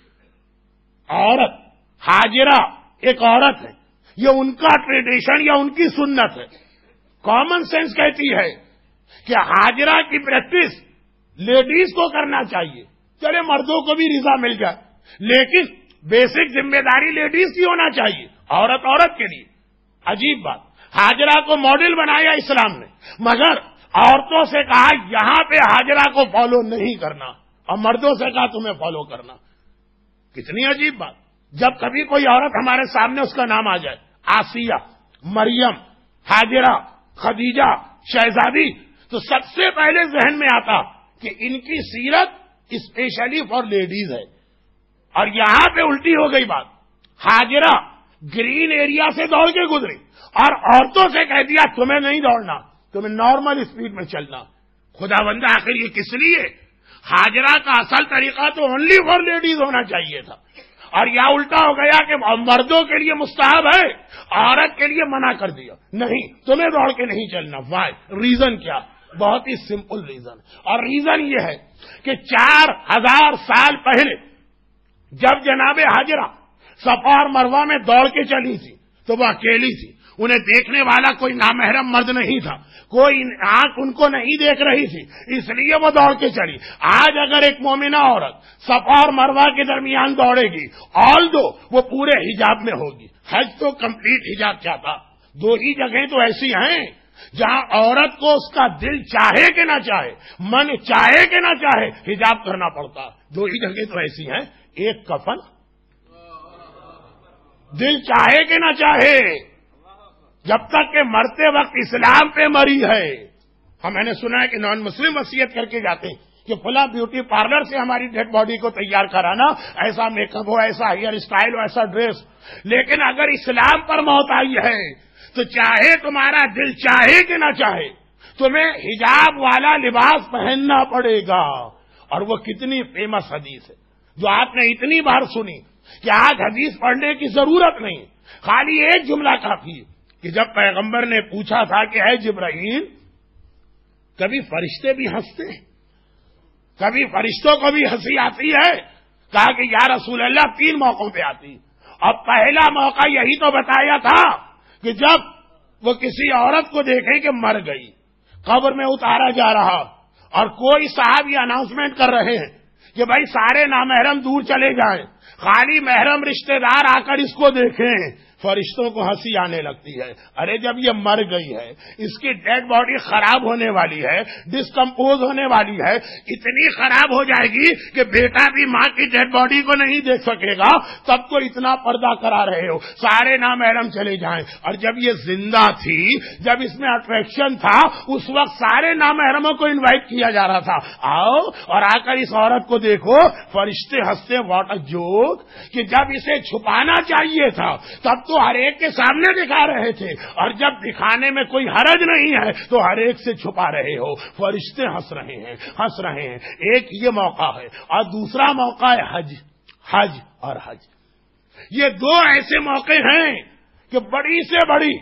عورت ہاجرہ ایک عورت ہے، یہ ان کا ٹریڈیشن یا ان کی سنت ہے، کامن سینس کہتی ہے کہ ہاجرہ کی پریکٹس لیڈیز کو کرنا چاہیے، چلے مردوں کو بھی رضا مل جائے، لیکن بیسک ذمہ داری لیڈیز کی ہونا چاہیے، عورت عورت کے لیے۔ عجیب بات، ہاجرہ کو ماڈل بنایا اسلام نے، مگر عورتوں سے کہا یہاں پہ ہاجرہ کو فالو نہیں کرنا، اور مردوں سے کہا تمہیں فالو کرنا۔ کتنی عجیب بات، جب کبھی کوئی عورت ہمارے سامنے اس کا نام آ جائے، آسیہ، مریم، ہاجرہ، خدیجہ، شہزادی، تو سب سے پہلے ذہن میں آتا کہ ان کی سیرت اسپیشلی فار لیڈیز ہے، اور یہاں پہ الٹی ہو گئی بات، ہاجرہ گرین ایریا سے دوڑ کے گزری اور عورتوں سے کہہ دیا تمہیں نہیں دوڑنا، تمہیں نارمل اسپیڈ میں چلنا۔ خدا بندہ آخر یہ کس لیے؟ ہاجرہ کا اصل طریقہ تو اونلی فار لیڈیز ہونا چاہیے تھا، اور یا الٹا ہو گیا کہ مردوں کے لیے مستحب ہے، عورت کے لیے منع کر دیا، نہیں تمہیں دوڑ کے نہیں چلنا۔ وائی؟ ریزن کیا؟ بہت ہی سمپل ریزن، اور ریزن یہ ہے کہ چار ہزار سال پہلے جب جناب ہاجرہ صفا اور مروہ میں دوڑ کے چلی تھی تو وہ اکیلی تھی، انہیں دیکھنے والا کوئی نامحرم مرد نہیں تھا، کوئی آنکھ ان کو نہیں دیکھ رہی تھی، اس لیے وہ دوڑ کے چلی۔ آج اگر ایک مومنہ عورت صفا اور مروہ کے درمیان دوڑے گی، آل دو وہ پورے حجاب میں ہوگی۔ حج تو کمپلیٹ حجاب کیا تھا، دو ہی جگہیں تو ایسی ہیں جہاں عورت کو اس کا دل چاہے کہ نہ چاہے، من چاہے کہ نہ چاہے، حجاب کرنا پڑتا، دو ہی جگہیں تو ایسی ہیں، ایک کفن، دل چاہے کہ نہ چاہے، جب تک کہ مرتے وقت اسلام پہ مری ہے۔ ہم میں نے سنا ہے کہ نان مسلم وصیت کر کے جاتے ہیں کہ فلاں بیوٹی پارلر سے ہماری ڈیڈ باڈی کو تیار کرانا، ایسا میک اپ ہو، ایسا ہیئر اسٹائل ہو، ایسا ڈریس، لیکن اگر اسلام پر موت آئی ہے تو چاہے تمہارا دل چاہے کہ نہ چاہے تمہیں حجاب والا لباس پہننا پڑے گا۔ اور وہ کتنی فیمس حدیث ہے جو آپ نے اتنی بار سنی کہ آج حدیث پڑھنے کی ضرورت نہیں، خالی ایک جملہ کافی ہے کہ جب پیغمبر نے پوچھا تھا کہ اے جبرائیل کبھی فرشتے بھی ہنستے ہیں، کبھی فرشتوں کو بھی ہنسی آتی ہے؟ کہا کہ یا رسول اللہ تین موقعوں پہ آتی، اور پہلا موقع یہی تو بتایا تھا کہ جب وہ کسی عورت کو دیکھیں کہ مر گئی، قبر میں اتارا جا رہا، اور کوئی صاحب یہ اناؤنسمنٹ کر رہے ہیں کہ بھائی سارے نامحرم دور چلے جائیں، خالی محرم رشتہ دار آ کر اس کو دیکھیں، فرشتوں کو ہنسی آنے لگتی ہے. ارے جب یہ مر گئی ہے، اس کی ڈیڈ باڈی خراب ہونے والی ہے، ڈسکمپوز ہونے والی ہے، اتنی خراب ہو جائے گی کہ بیٹا بھی ماں کی ڈیڈ باڈی کو نہیں دیکھ سکے گا، تب کو اتنا پردہ کرا رہے ہو، سارے نامحرم چلے جائیں. اور جب یہ زندہ تھی، جب اس میں اٹریکشن تھا، اس وقت سارے نامحرموں کو انوائٹ کیا جا رہا تھا، آؤ اور آ کر اس عورت کو دیکھو. فرشتے ہنستے، واٹ اے جوک، کہ جب اسے چھپانا چاہیے تھا تب تو ہر ایک کے سامنے دکھا رہے تھے، اور جب دکھانے میں کوئی حرج نہیں ہے تو ہر ایک سے چھپا رہے ہو. فرشتے ہنس رہے ہیں ہنس رہے ہیں. ایک یہ موقع ہے، اور دوسرا موقع ہے حج. حج اور حج یہ دو ایسے موقع ہیں کہ بڑی سے بڑی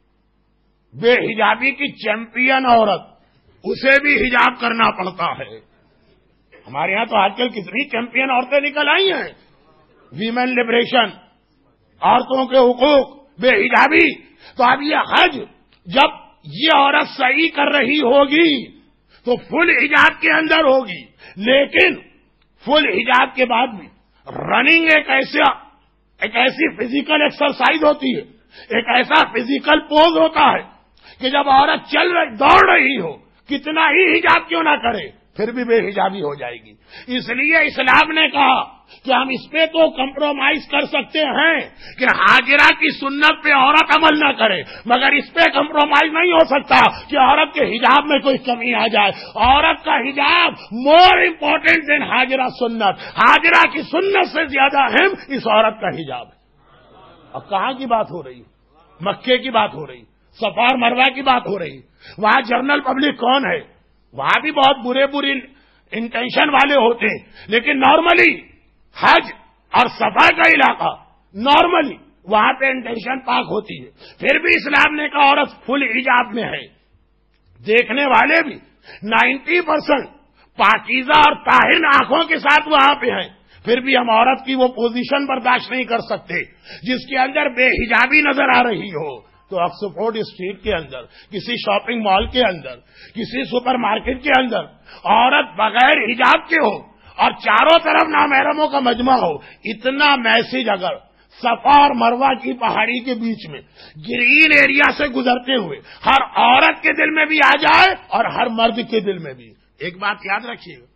بے حجابی کی چیمپئن عورت، اسے بھی حجاب کرنا پڑتا ہے. ہمارے یہاں تو آج کل کتنی چیمپئن عورتیں نکل آئی ہیں، ویمن لبریشن، عورتوں کے حقوق، بے حجابی. تو اب یہ حج جب یہ عورت صحیح کر رہی ہوگی تو فل حجاب کے اندر ہوگی، لیکن فل حجاب کے بعد بھی رننگ ایک ایسا ایک ایسی فزیکل ایکسرسائز ہوتی ہے، ایک ایسا فزیکل پوز ہوتا ہے کہ جب عورت چل رہی دوڑ رہی ہو، کتنا ہی حجاب کیوں نہ کرے پھر بھی بے حجابی ہو جائے گی. اس لیے اسلام نے کہا کہ ہم اس پہ تو کمپرومائز کر سکتے ہیں کہ حاجرہ کی سنت پہ عورت عمل نہ کرے، مگر اس پہ کمپرومائز نہیں ہو سکتا کہ عورت کے حجاب میں کوئی کمی آ جائے. عورت کا حجاب مور امپورٹنٹ دین حاجرہ سنت. حاجرہ کی سنت سے زیادہ اہم اس عورت کا حجاب ہے. اب کہاں کی بات ہو رہی؟ مکے کی بات ہو رہی، صفا اور مروہ کی بات ہو رہی. وہاں جنرل پبلک کون ہے؟ وہاں بھی بہت برے برے انٹینشن والے ہوتے ہیں، لیکن نارملی حج اور صفا کا علاقہ نارملی وہاں پہ انٹینشن پاک ہوتی ہے. پھر بھی اسلام نے کہا عورت فل حجاب میں ہے. دیکھنے والے بھی نائنٹی پرسینٹ پاکیزہ اور طاہر آنکھوں کے ساتھ وہاں پہ ہیں. پھر بھی ہم عورت کی وہ پوزیشن برداشت نہیں کر سکتے جس کے اندر بے حجابی نظر آ رہی ہو. تو آکسفورڈ اسٹریٹ کے اندر، کسی شاپنگ مال کے اندر، کسی سپر مارکیٹ کے اندر عورت بغیر حجاب کے ہو اور چاروں طرف نامحرموں کا مجمع ہو، اتنا میسج اگر صفا اور مروہ کی پہاڑی کے بیچ میں گرین ایریا سے گزرتے ہوئے ہر عورت کے دل میں بھی آ جائے اور ہر مرد کے دل میں بھی. ایک بات یاد رکھیے گا،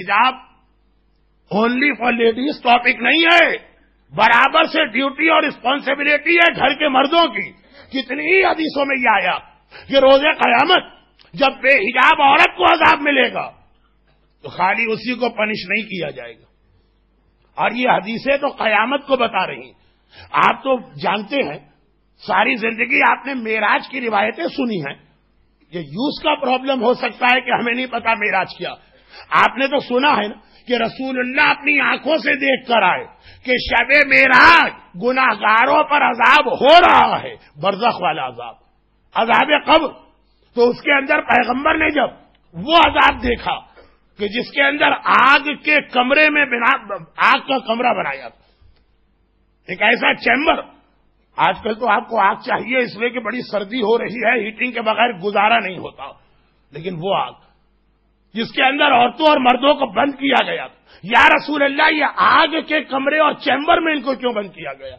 حجاب اونلی فار لیڈیز ٹاپک نہیں ہے، برابر سے ڈیوٹی اور رسپانسبلٹی ہے گھر کے مردوں کی. کتنی ہی حدیثوں میں یہ آیا کہ روز قیامت جب بے حجاب عورت کو عذاب ملے گا تو خالی اسی کو پنش نہیں کیا جائے گا. اور یہ حدیثیں تو قیامت کو بتا رہی ہیں. آپ تو جانتے ہیں، ساری زندگی آپ نے معراج کی روایتیں سنی ہیں. یہ یوز کا پرابلم ہو سکتا ہے کہ ہمیں نہیں پتا معراج کیا. آپ نے تو سنا ہے نا کہ رسول اللہ اپنی آنکھوں سے دیکھ کر آئے کہ شب معراج گناہگاروں پر عذاب ہو رہا ہے، برزخ والا عذاب، عذاب قبر. تو اس کے اندر پیغمبر نے جب وہ عذاب دیکھا کہ جس کے اندر آگ کے کمرے میں بنا آگ کا کمرہ بنایا تھا، ایک ایسا چیمبر. آج کل تو آپ کو آگ چاہیے اس لیے کہ بڑی سردی ہو رہی ہے، ہیٹنگ کے بغیر گزارا نہیں ہوتا، لیکن وہ آگ جس کے اندر عورتوں اور مردوں کو بند کیا گیا تھا. یا رسول اللہ، یہ آگ کے کمرے اور چیمبر میں ان کو کیوں بند کیا گیا؟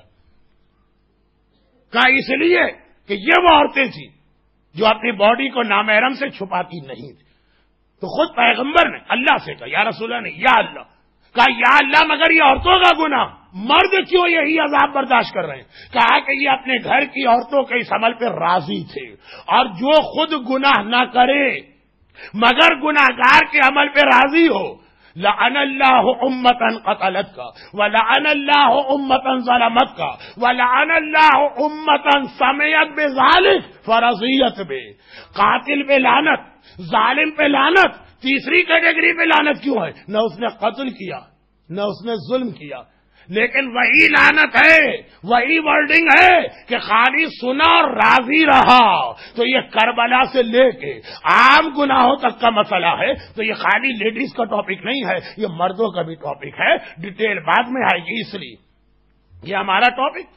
کہا اس لیے کہ یہ وہ عورتیں تھیں جو اپنی باڈی کو نامحرم سے چھپاتی نہیں تھی. تو خود پیغمبر نے اللہ سے کہا، یا رسول اللہ نے یا اللہ کہا، یا اللہ مگر یہ عورتوں کا گناہ، مرد کیوں یہی عذاب برداشت کر رہے ہیں؟ کہا کہ یہ اپنے گھر کی عورتوں کے اس عمل پہ راضی تھے، اور جو خود گناہ نہ کرے مگر گناہگار کے عمل پہ راضی ہو، لعن اللہ امتن قتلت کا، ولعن اللہ امتن ظلمت کا، ولعن اللہ امتن سمیت بذالک فرضیت بے. قاتل پہ لعنت، ظالم پہ لعنت، تیسری کیٹیگری پہ لعنت کیوں ہے؟ نہ اس نے قتل کیا نہ اس نے ظلم کیا، لیکن وہی لعنت ہے، وہی ورڈنگ ہے کہ خالی سنا اور راضی رہا. تو یہ کربلا سے لے کے عام گناہوں تک کا مسئلہ ہے. تو یہ خالی لیڈیز کا ٹاپک نہیں ہے، یہ مردوں کا بھی ٹاپک ہے. ڈیٹیل بعد میں آئے گی، اس لیے یہ ہمارا topic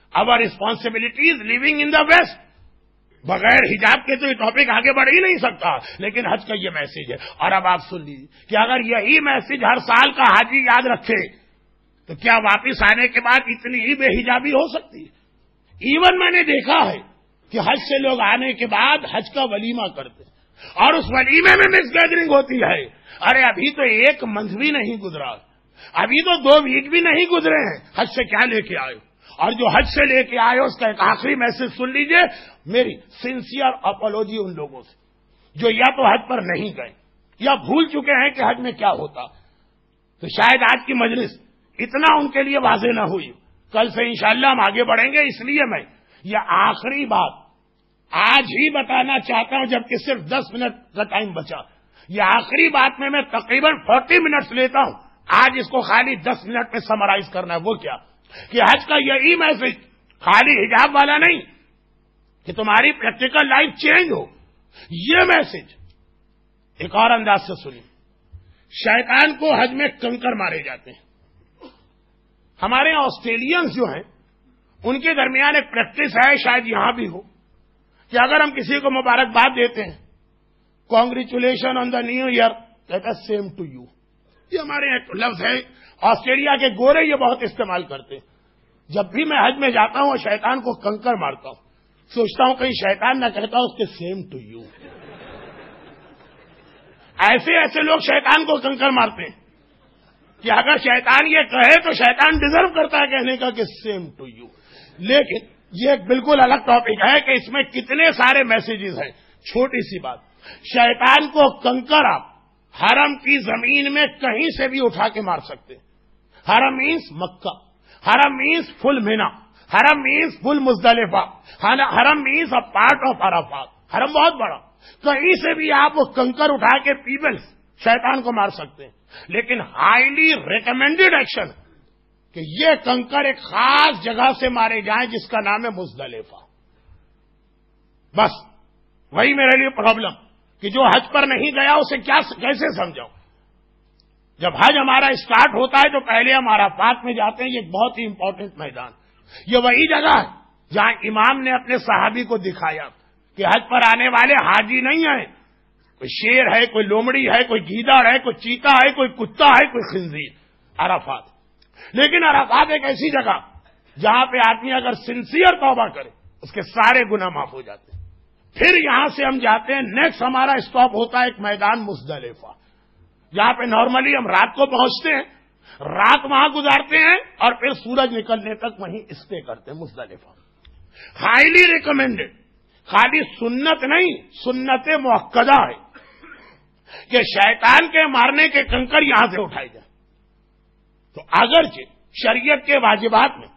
our responsibility is living in the West. بغیر حجاب کے تو یہ ٹاپک آگے بڑھ ہی نہیں سکتا، لیکن حج کا یہ میسج ہے. اور اب آپ سن لیجیے کہ اگر یہی میسج ہر سال کا حاجی یاد رکھے تو کیا واپس آنے کے بعد اتنی ہی بے حجابی ہو سکتی ہے؟ ایون میں نے دیکھا ہے کہ حج سے لوگ آنے کے بعد حج کا ولیمہ کرتے ہیں اور اس ولیمے میں مکس گیدرنگ ہوتی ہے. ارے ابھی تو ایک منتھ بھی نہیں گزرا، ابھی تو دو ویک بھی نہیں گزرے ہیں، حج سے کیا لے کے آئے؟ اور جو حج سے لے کے آئے اس کا ایک آخری میسج سن لیجئے، میری سنسیئر اپولوجی ان لوگوں سے جو یا تو حج پر نہیں گئے یا بھول چکے ہیں کہ حج میں کیا ہوتا. تو شاید آج کی مجلس اتنا ان کے لیے واضح نہ ہوئی. کل سے انشاءاللہ ہم آگے بڑھیں گے، اس لیے میں یہ آخری بات آج ہی بتانا چاہتا ہوں، جبکہ صرف دس منٹ کا ٹائم بچا. یہ آخری بات میں میں تقریباً فورٹی منٹس لیتا ہوں، آج اس کو خالی دس منٹ میں سمرائز کرنا ہے. وہ کیا کہ حج کا یہی میسج خالی حجاب والا نہیں کہ تمہاری پریکٹیکل لائف چینج ہو. یہ میسج ایک اور انداز سے سنی. شیطان کو حج میں کنکر مارے جاتے ہیں. ہمارے آسٹریلینز جو ہیں ان کے درمیان ایک پریکٹس ہے، شاید یہاں بھی ہو، کہ اگر ہم کسی کو مبارکباد دیتے ہیں، congratulation on the new year, کہتا ہے سیم ٹو یو. یہ ہمارے ایک لفظ ہے، آسٹریلیا کے گورے یہ بہت استعمال کرتے ہیں. جب بھی میں حج میں جاتا ہوں اور شیطان کو کنکر مارتا ہوں، سوچتا ہوں کہیں شیطان نہ کہتا اس کے سیم ٹو یو. ایسے ایسے لوگ شیطان کو کنکر مارتے ہیں کہ اگر شیطان یہ کہے تو شیطان ڈیزرو کرتا ہے کہنے کا کہ سیم ٹو یو. لیکن یہ ایک بالکل الگ ٹاپک ہے کہ اس میں کتنے سارے میسیجز ہیں. چھوٹی سی بات، شیطان کو کنکر آپ حرم کی زمین میں کہیں سے بھی اٹھا کے مار سکتے. حرم مینس مکہ، حرم مینس فل مینا، حرم مینس فل مزدلفہ، حرم means a part of Arafat. حرم بہت بڑا، کہیں سے بھی آپ وہ کنکر اٹھا کے پیپلز شیطان کو مار سکتے ہیں. لیکن ہائیلی ریکمینڈیڈ ایکشن کہ یہ کنکر ایک خاص جگہ سے مارے جائیں جس کا نام ہے مزدلفہ. بس وہی میرے لیے پرابلم کہ جو حج پر نہیں گیا اسے کیا کیسے سمجھاؤں. جب حج ہمارا اسٹارٹ ہوتا ہے تو پہلے ہم عرفات میں جاتے ہیں. یہ ایک بہت ہی امپورٹنٹ میدان، یہ وہی جگہ ہے جہاں امام نے اپنے صحابی کو دکھایا کہ حج پر آنے والے حاجی نہیں ہیں، کوئی شیر ہے، کوئی لومڑی ہے، کوئی گیدڑ ہے، کوئی چیتا ہے، کوئی کتا ہے، کوئی خنزیر. عرفات. لیکن عرفات ایک ایسی جگہ جہاں پہ آدمی اگر سنسیئر توبہ کرے اس کے سارے گناہ معاف ہو جاتے ہیں. پھر یہاں سے ہم جاتے ہیں، نیکسٹ ہمارا اسٹاپ ہوتا ہے ایک میدان مزدلفہ، جہاں پہ نارملی ہم رات کو پہنچتے ہیں، رات وہاں گزارتے ہیں اور پھر سورج نکلنے تک وہیں اسٹے کرتے ہیں. مزدلفہ ہائیلی ریکمینڈڈ، خالی سنت نہیں سنت مؤکدہ ہے کہ شیطان کے مارنے کے کنکر یہاں سے اٹھائے جائیں. تو اگرچہ شریعت کے واجبات میں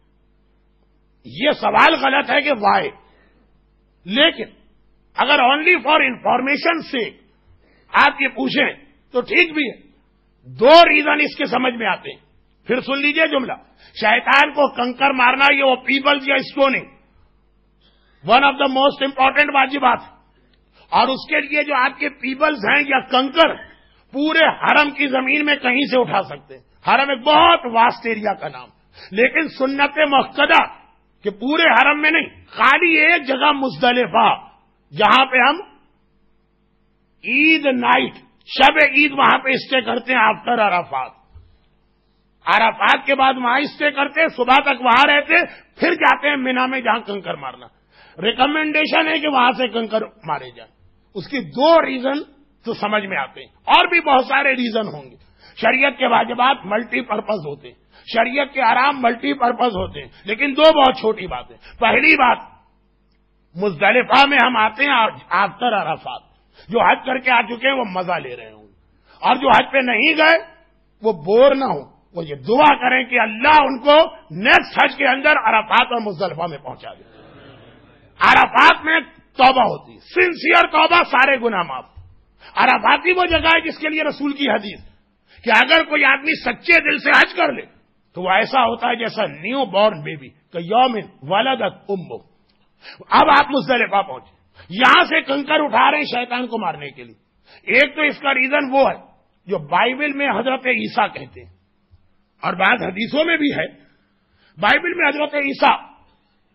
یہ سوال غلط ہے کہ وائی، لیکن اگر اونلی فار انفارمیشن سے آپ یہ پوچھیں تو ٹھیک بھی ہے. دو ریزن اس کے سمجھ میں آتے ہیں. پھر سن لیجئے جملہ، شیطان کو کنکر مارنا یہ وہ پیپلز یا stoning one of the most important واجبات، اور اس کے لیے جو آپ کے پیپلز ہیں یا کنکر پورے حرم کی زمین میں کہیں سے اٹھا سکتے ہیں. حرم ایک بہت واسٹ ایریا کا نام، لیکن سنت مؤکدہ کہ پورے حرم میں نہیں، خالی ایک جگہ مزدلفہ جہاں پہ ہم عید نائٹ شب عید وہاں پہ اسٹے کرتے ہیں. آفٹر عرفات، عرفات کے بعد وہاں اسٹے کرتے ہیں، صبح تک وہاں رہتے، پھر جاتے ہیں مینا میں جہاں کنکر مارنا. ریکمینڈیشن ہے کہ وہاں سے کنکر مارے جائیں. اس کی دو ریزن تو سمجھ میں آتے ہیں، اور بھی بہت سارے ریزن ہوں گے. شریعت کے واجبات ملٹی پرپز ہوتے ہیں، شریعت کے آرام ملٹی پرپز ہوتے ہیں، لیکن دو بہت چھوٹی باتیں. پہلی بات، مزدلفہ میں ہم آتے ہیں آفٹر عرفات. جو حج کر کے آ چکے ہیں وہ مزہ لے رہے ہوں گے، اور جو حج پہ نہیں گئے وہ بور نہ ہوں، وہ یہ دعا کریں کہ اللہ ان کو نیکسٹ حج کے اندر عرفات اور مزدلفہ میں پہنچا دے. عرفات میں توبہ ہوتی ہے، سنسیئر توبہ، سارے گناہ معاف. عرفات ہی وہ جگہ ہے جس کے لیے رسول کی حدیث کہ اگر کوئی آدمی سچے دل سے حج کر لے تو وہ ایسا ہوتا ہے جیسا نیو بورن بیبی کہ یوم ولدت امہ. اب آپ مزدلفہ پہنچے، یہاں سے کنکر اٹھا رہے ہیں شیطان کو مارنے کے لیے. ایک تو اس کا ریزن وہ ہے جو بائبل میں حضرت عیسیٰ کہتے ہیں، اور بعض حدیثوں میں بھی ہے. بائبل میں حضرت عیسیٰ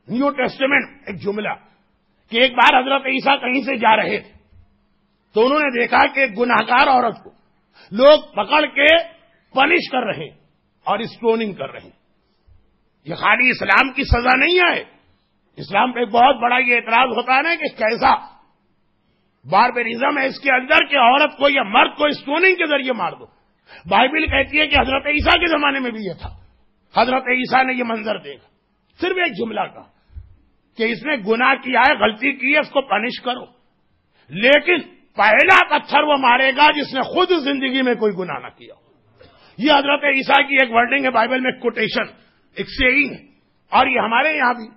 نیو ٹیسٹمنٹ ایک جملہ کہ ایک بار حضرت عیسیٰ کہیں سے جا رہے تھے تو انہوں نے دیکھا کہ ایک گناہگار عورت کو لوگ پکڑ کے پنش کر رہے ہیں اور اسٹوننگ کر رہے ہیں. یہ خالی اسلام کی سزا نہیں ہے. اسلام پہ ایک بہت بڑا یہ اعتراض ہوتا ہے نا کہ کیسا باربرزم ہے اس کے اندر کہ عورت کو یا مرد کو اسٹوننگ کے ذریعے مار دو. بائبل کہتی ہے کہ حضرت عیسیٰ کے زمانے میں بھی یہ تھا. حضرت عیسیٰ نے یہ منظر دیکھا, صرف ایک جملہ کہا کہ اس نے گناہ کیا ہے, غلطی کی ہے, اس کو پنش کرو. لیکن پہلا پتھر وہ مارے گا جس نے خود زندگی میں کوئی گناہ نہ کیا. یہ حضرت عیسیٰ کی ایک ورڈنگ ہے بائبل میں, کوٹیشن, ایک سیئنگ ہے. اور یہ ہمارے یہاں بھی.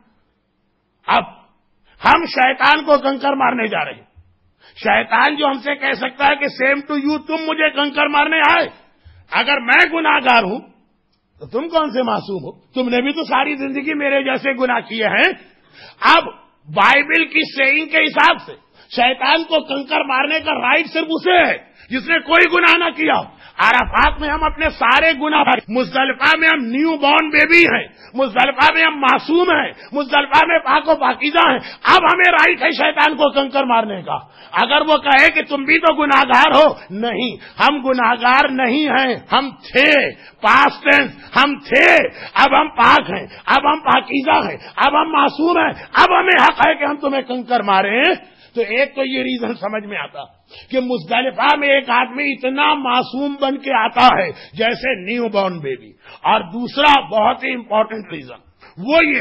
اب ہم شیطان کو کنکر مارنے جا رہے ہیں. شیطان جو ہم سے کہہ سکتا ہے کہ سیم ٹو یو, تم مجھے کنکر مارنے آئے. اگر میں گناہگار ہوں تو تم کون سے معصوم ہو؟ تم نے بھی تو ساری زندگی میرے جیسے گناہ کیے ہیں. اب بائبل کی سیئنگ کے حساب سے شیطان کو کنکر مارنے کا رائٹ صرف اسے ہے جس نے کوئی گناہ نہ کیا. عرفات میں ہم اپنے سارے گناہ, مزدلفہ میں ہم نیو بورن بیبی ہیں, مزدلفہ میں ہم معصوم ہیں, مزدلفہ میں پاک و پاکیزہ ہیں. اب ہمیں رائٹ ہے شیطان کو کنکر مارنے کا. اگر وہ کہے کہ تم بھی تو گناہگار ہو, نہیں, ہم گناہگار نہیں ہیں, ہم تھے. پاسٹ ٹینس, ہم تھے, اب ہم پاک ہیں, اب ہم پاکیزہ ہیں, اب ہم معصوم ہیں. اب ہمیں حق ہے کہ ہم تمہیں کنکر ماریں. تو ایک تو یہ ریزن سمجھ میں آتا کہ مزدلفہ میں ایک آدمی اتنا معصوم بن کے آتا ہے جیسے نیو بورن بیبی. اور دوسرا بہت ہی امپورٹنٹ ریزن وہ یہ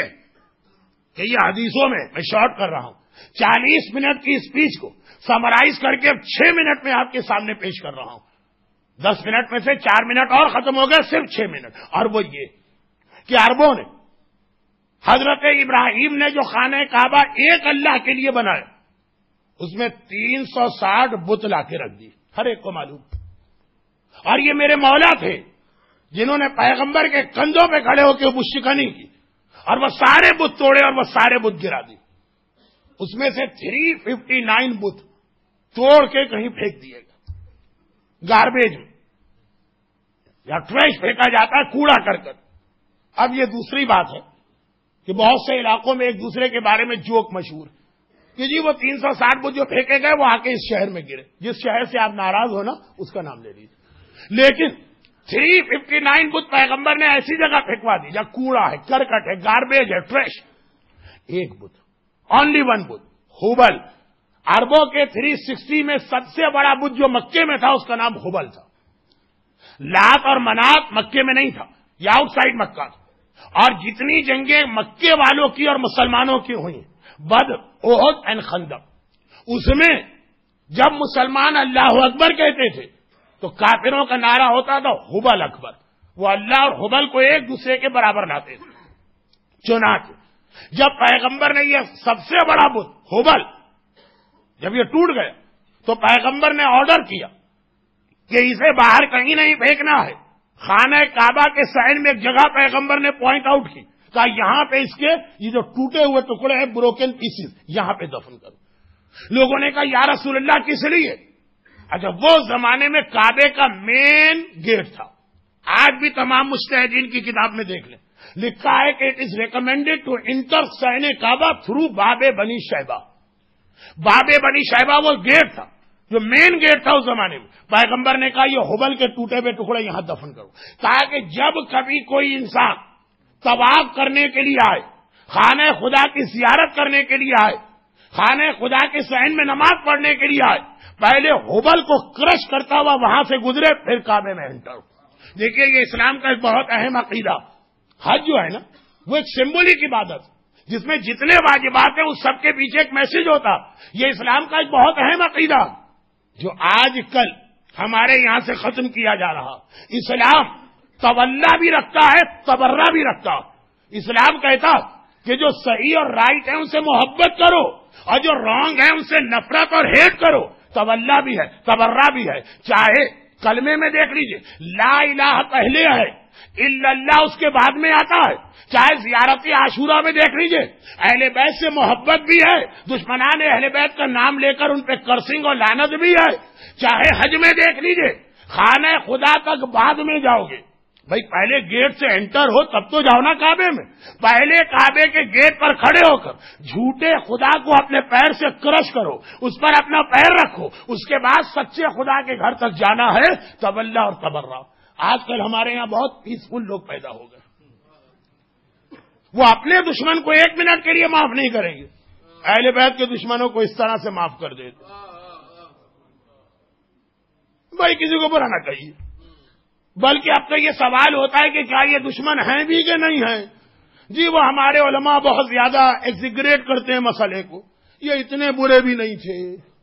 کہ یہ حدیثوں میں میں شارٹ کر رہا ہوں, چالیس منٹ کی اسپیچ کو سمرائز کر کے اب چھ منٹ میں آپ کے سامنے پیش کر رہا ہوں. دس منٹ میں سے چار منٹ اور ختم ہو گئے, صرف چھ منٹ. اور وہ یہ کہ عربوں نے حضرت ابراہیم نے جو خانہ کعبہ ایک اللہ کے لیے بنایا, اس میں تین سو ساٹھ بت لا کے رکھ دی, ہر ایک کو معلوم. اور یہ میرے مولا تھے جنہوں نے پیغمبر کے کندھوں پہ کھڑے ہو کے بت شکنی کی, اور وہ سارے بت توڑے اور وہ سارے بت گرا دی. اس میں سے تھری ففٹی نائن بت توڑ کے کہیں پھینک دیے گا, گاربیج میں یا ٹریش پھینکا جاتا ہے, کوڑا کرکٹ. اب یہ دوسری بات ہے کہ بہت سے علاقوں میں ایک دوسرے کے بارے میں جوک مشہور کہ جی وہ تین سو ساٹھ بت جو پھینکے گئے وہ آ کے اس شہر میں گرے. جس شہر سے آپ ناراض ہو نا اس کا نام لے لیجیے. لیکن تھری ففٹی نائن بت پیغمبر نے ایسی جگہ پھینکوا دی جہاں کوڑا ہے, کرکٹ ہے, گاربیج ہے, ٹریش. ایک بت, اونلی ون بت, ہوبل. عربوں کے تھری سکسٹی میں سب سے بڑا بت جو مکے میں تھا اس کا نام ہوبل تھا. لات اور منات مکے میں نہیں تھا, یہ آؤٹ سائڈ مکہ تھا. اور جتنی جنگیں مکے والوں کی اور مسلمانوں کی ہوئی, بدر, احد اینڈ خندق, اس میں جب مسلمان اللہ اکبر کہتے تھے تو کافروں کا نعرہ ہوتا تھا حبل اکبر. وہ اللہ اور حبل کو ایک دوسرے کے برابر لاتے تھے. چنانچہ جب پیغمبر نے یہ سب سے بڑا بت حبل جب یہ ٹوٹ گیا تو پیغمبر نے آرڈر کیا کہ اسے باہر کہیں نہیں پھینکنا ہے. خانہ کعبہ کے سائن میں ایک جگہ پیغمبر نے پوائنٹ آؤٹ کی, کہا یہاں پہ اس کے یہ جو ٹوٹے ہوئے ٹکڑے ہیں, بروکن پیسز, یہاں پہ دفن کرو. لوگوں نے کہا یا رسول اللہ کس لیے؟ اچھا, وہ زمانے میں کعبے کا مین گیٹ تھا. آج بھی تمام مجتہدین کی کتاب میں دیکھ لیں, لکھا ہے کہ it is recommended to enter sign Kaaba through Bab Bani Shiba. باب بنی شیبہ وہ گیٹ تھا جو مین گیٹ تھا اس زمانے میں. پیغمبر نے کہا یہ حبل کے ٹوٹے ہوئے ٹکڑے یہاں دفن کرو, تاکہ جب کبھی کوئی انسان طواف کرنے کے لیے آئے, خانہ خدا کی زیارت کرنے کے لیے آئے, خانہ خدا کے صحن میں نماز پڑھنے کے لیے آئے, پہلے حبل کو کرش کرتا ہوا وہاں سے گزرے, پھر کعبے میں انٹر. دیکھیے یہ اسلام کا ایک بہت اہم عقیدہ. حج جو ہے نا وہ ایک سمبولک عبادت جس میں جتنے واجبات ہیں اس سب کے پیچھے ایک میسج ہوتا. یہ اسلام کا ایک بہت اہم عقیدہ جو آج کل ہمارے یہاں سے ختم کیا جا رہا. اسلام تولا بھی رکھتا ہے, تبرہ بھی رکھتا. اسلام کہتا کہ جو صحیح اور رائٹ ہے ان سے محبت کرو, اور جو رانگ ہے ان سے نفرت اور ہیٹ کرو. تولا بھی ہے, تبرہ بھی ہے. چاہے کلمے میں دیکھ لیجئے لا الہ پہلے ہے, الا اللہ اس کے بعد میں آتا ہے. چاہے زیارت عاشورہ میں دیکھ لیجئے اہل بیت سے محبت بھی ہے, دشمنان اہل بیت کا نام لے کر ان پہ کرسنگ اور لعنت بھی ہے. چاہے حج میں دیکھ لیجئے خانہ خدا تک بعد میں جاؤ گے, بھائی پہلے گیٹ سے انٹر ہو تب تو جاؤ نا کعبے میں. پہلے کعبے کے گیٹ پر کھڑے ہو کر جھوٹے خدا کو اپنے پیر سے کرش کرو, اس پر اپنا پیر رکھو, اس کے بعد سچے خدا کے گھر تک جانا ہے. تولہ اور تبرہ. آج کل ہمارے یہاں بہت پیسفل لوگ پیدا ہو گئے, وہ اپنے دشمن کو ایک منٹ کے لیے معاف نہیں کریں گے, اہل بیت کے دشمنوں کو اس طرح سے معاف کر دیتے. بھائی کسی کو برا نہ کہیے, بلکہ اب تو یہ سوال ہوتا ہے کہ کیا یہ دشمن ہیں بھی کہ نہیں ہیں. جی وہ ہمارے علماء بہت زیادہ ایگزیگریٹ کرتے ہیں مسئلے کو, یہ اتنے برے بھی نہیں تھے.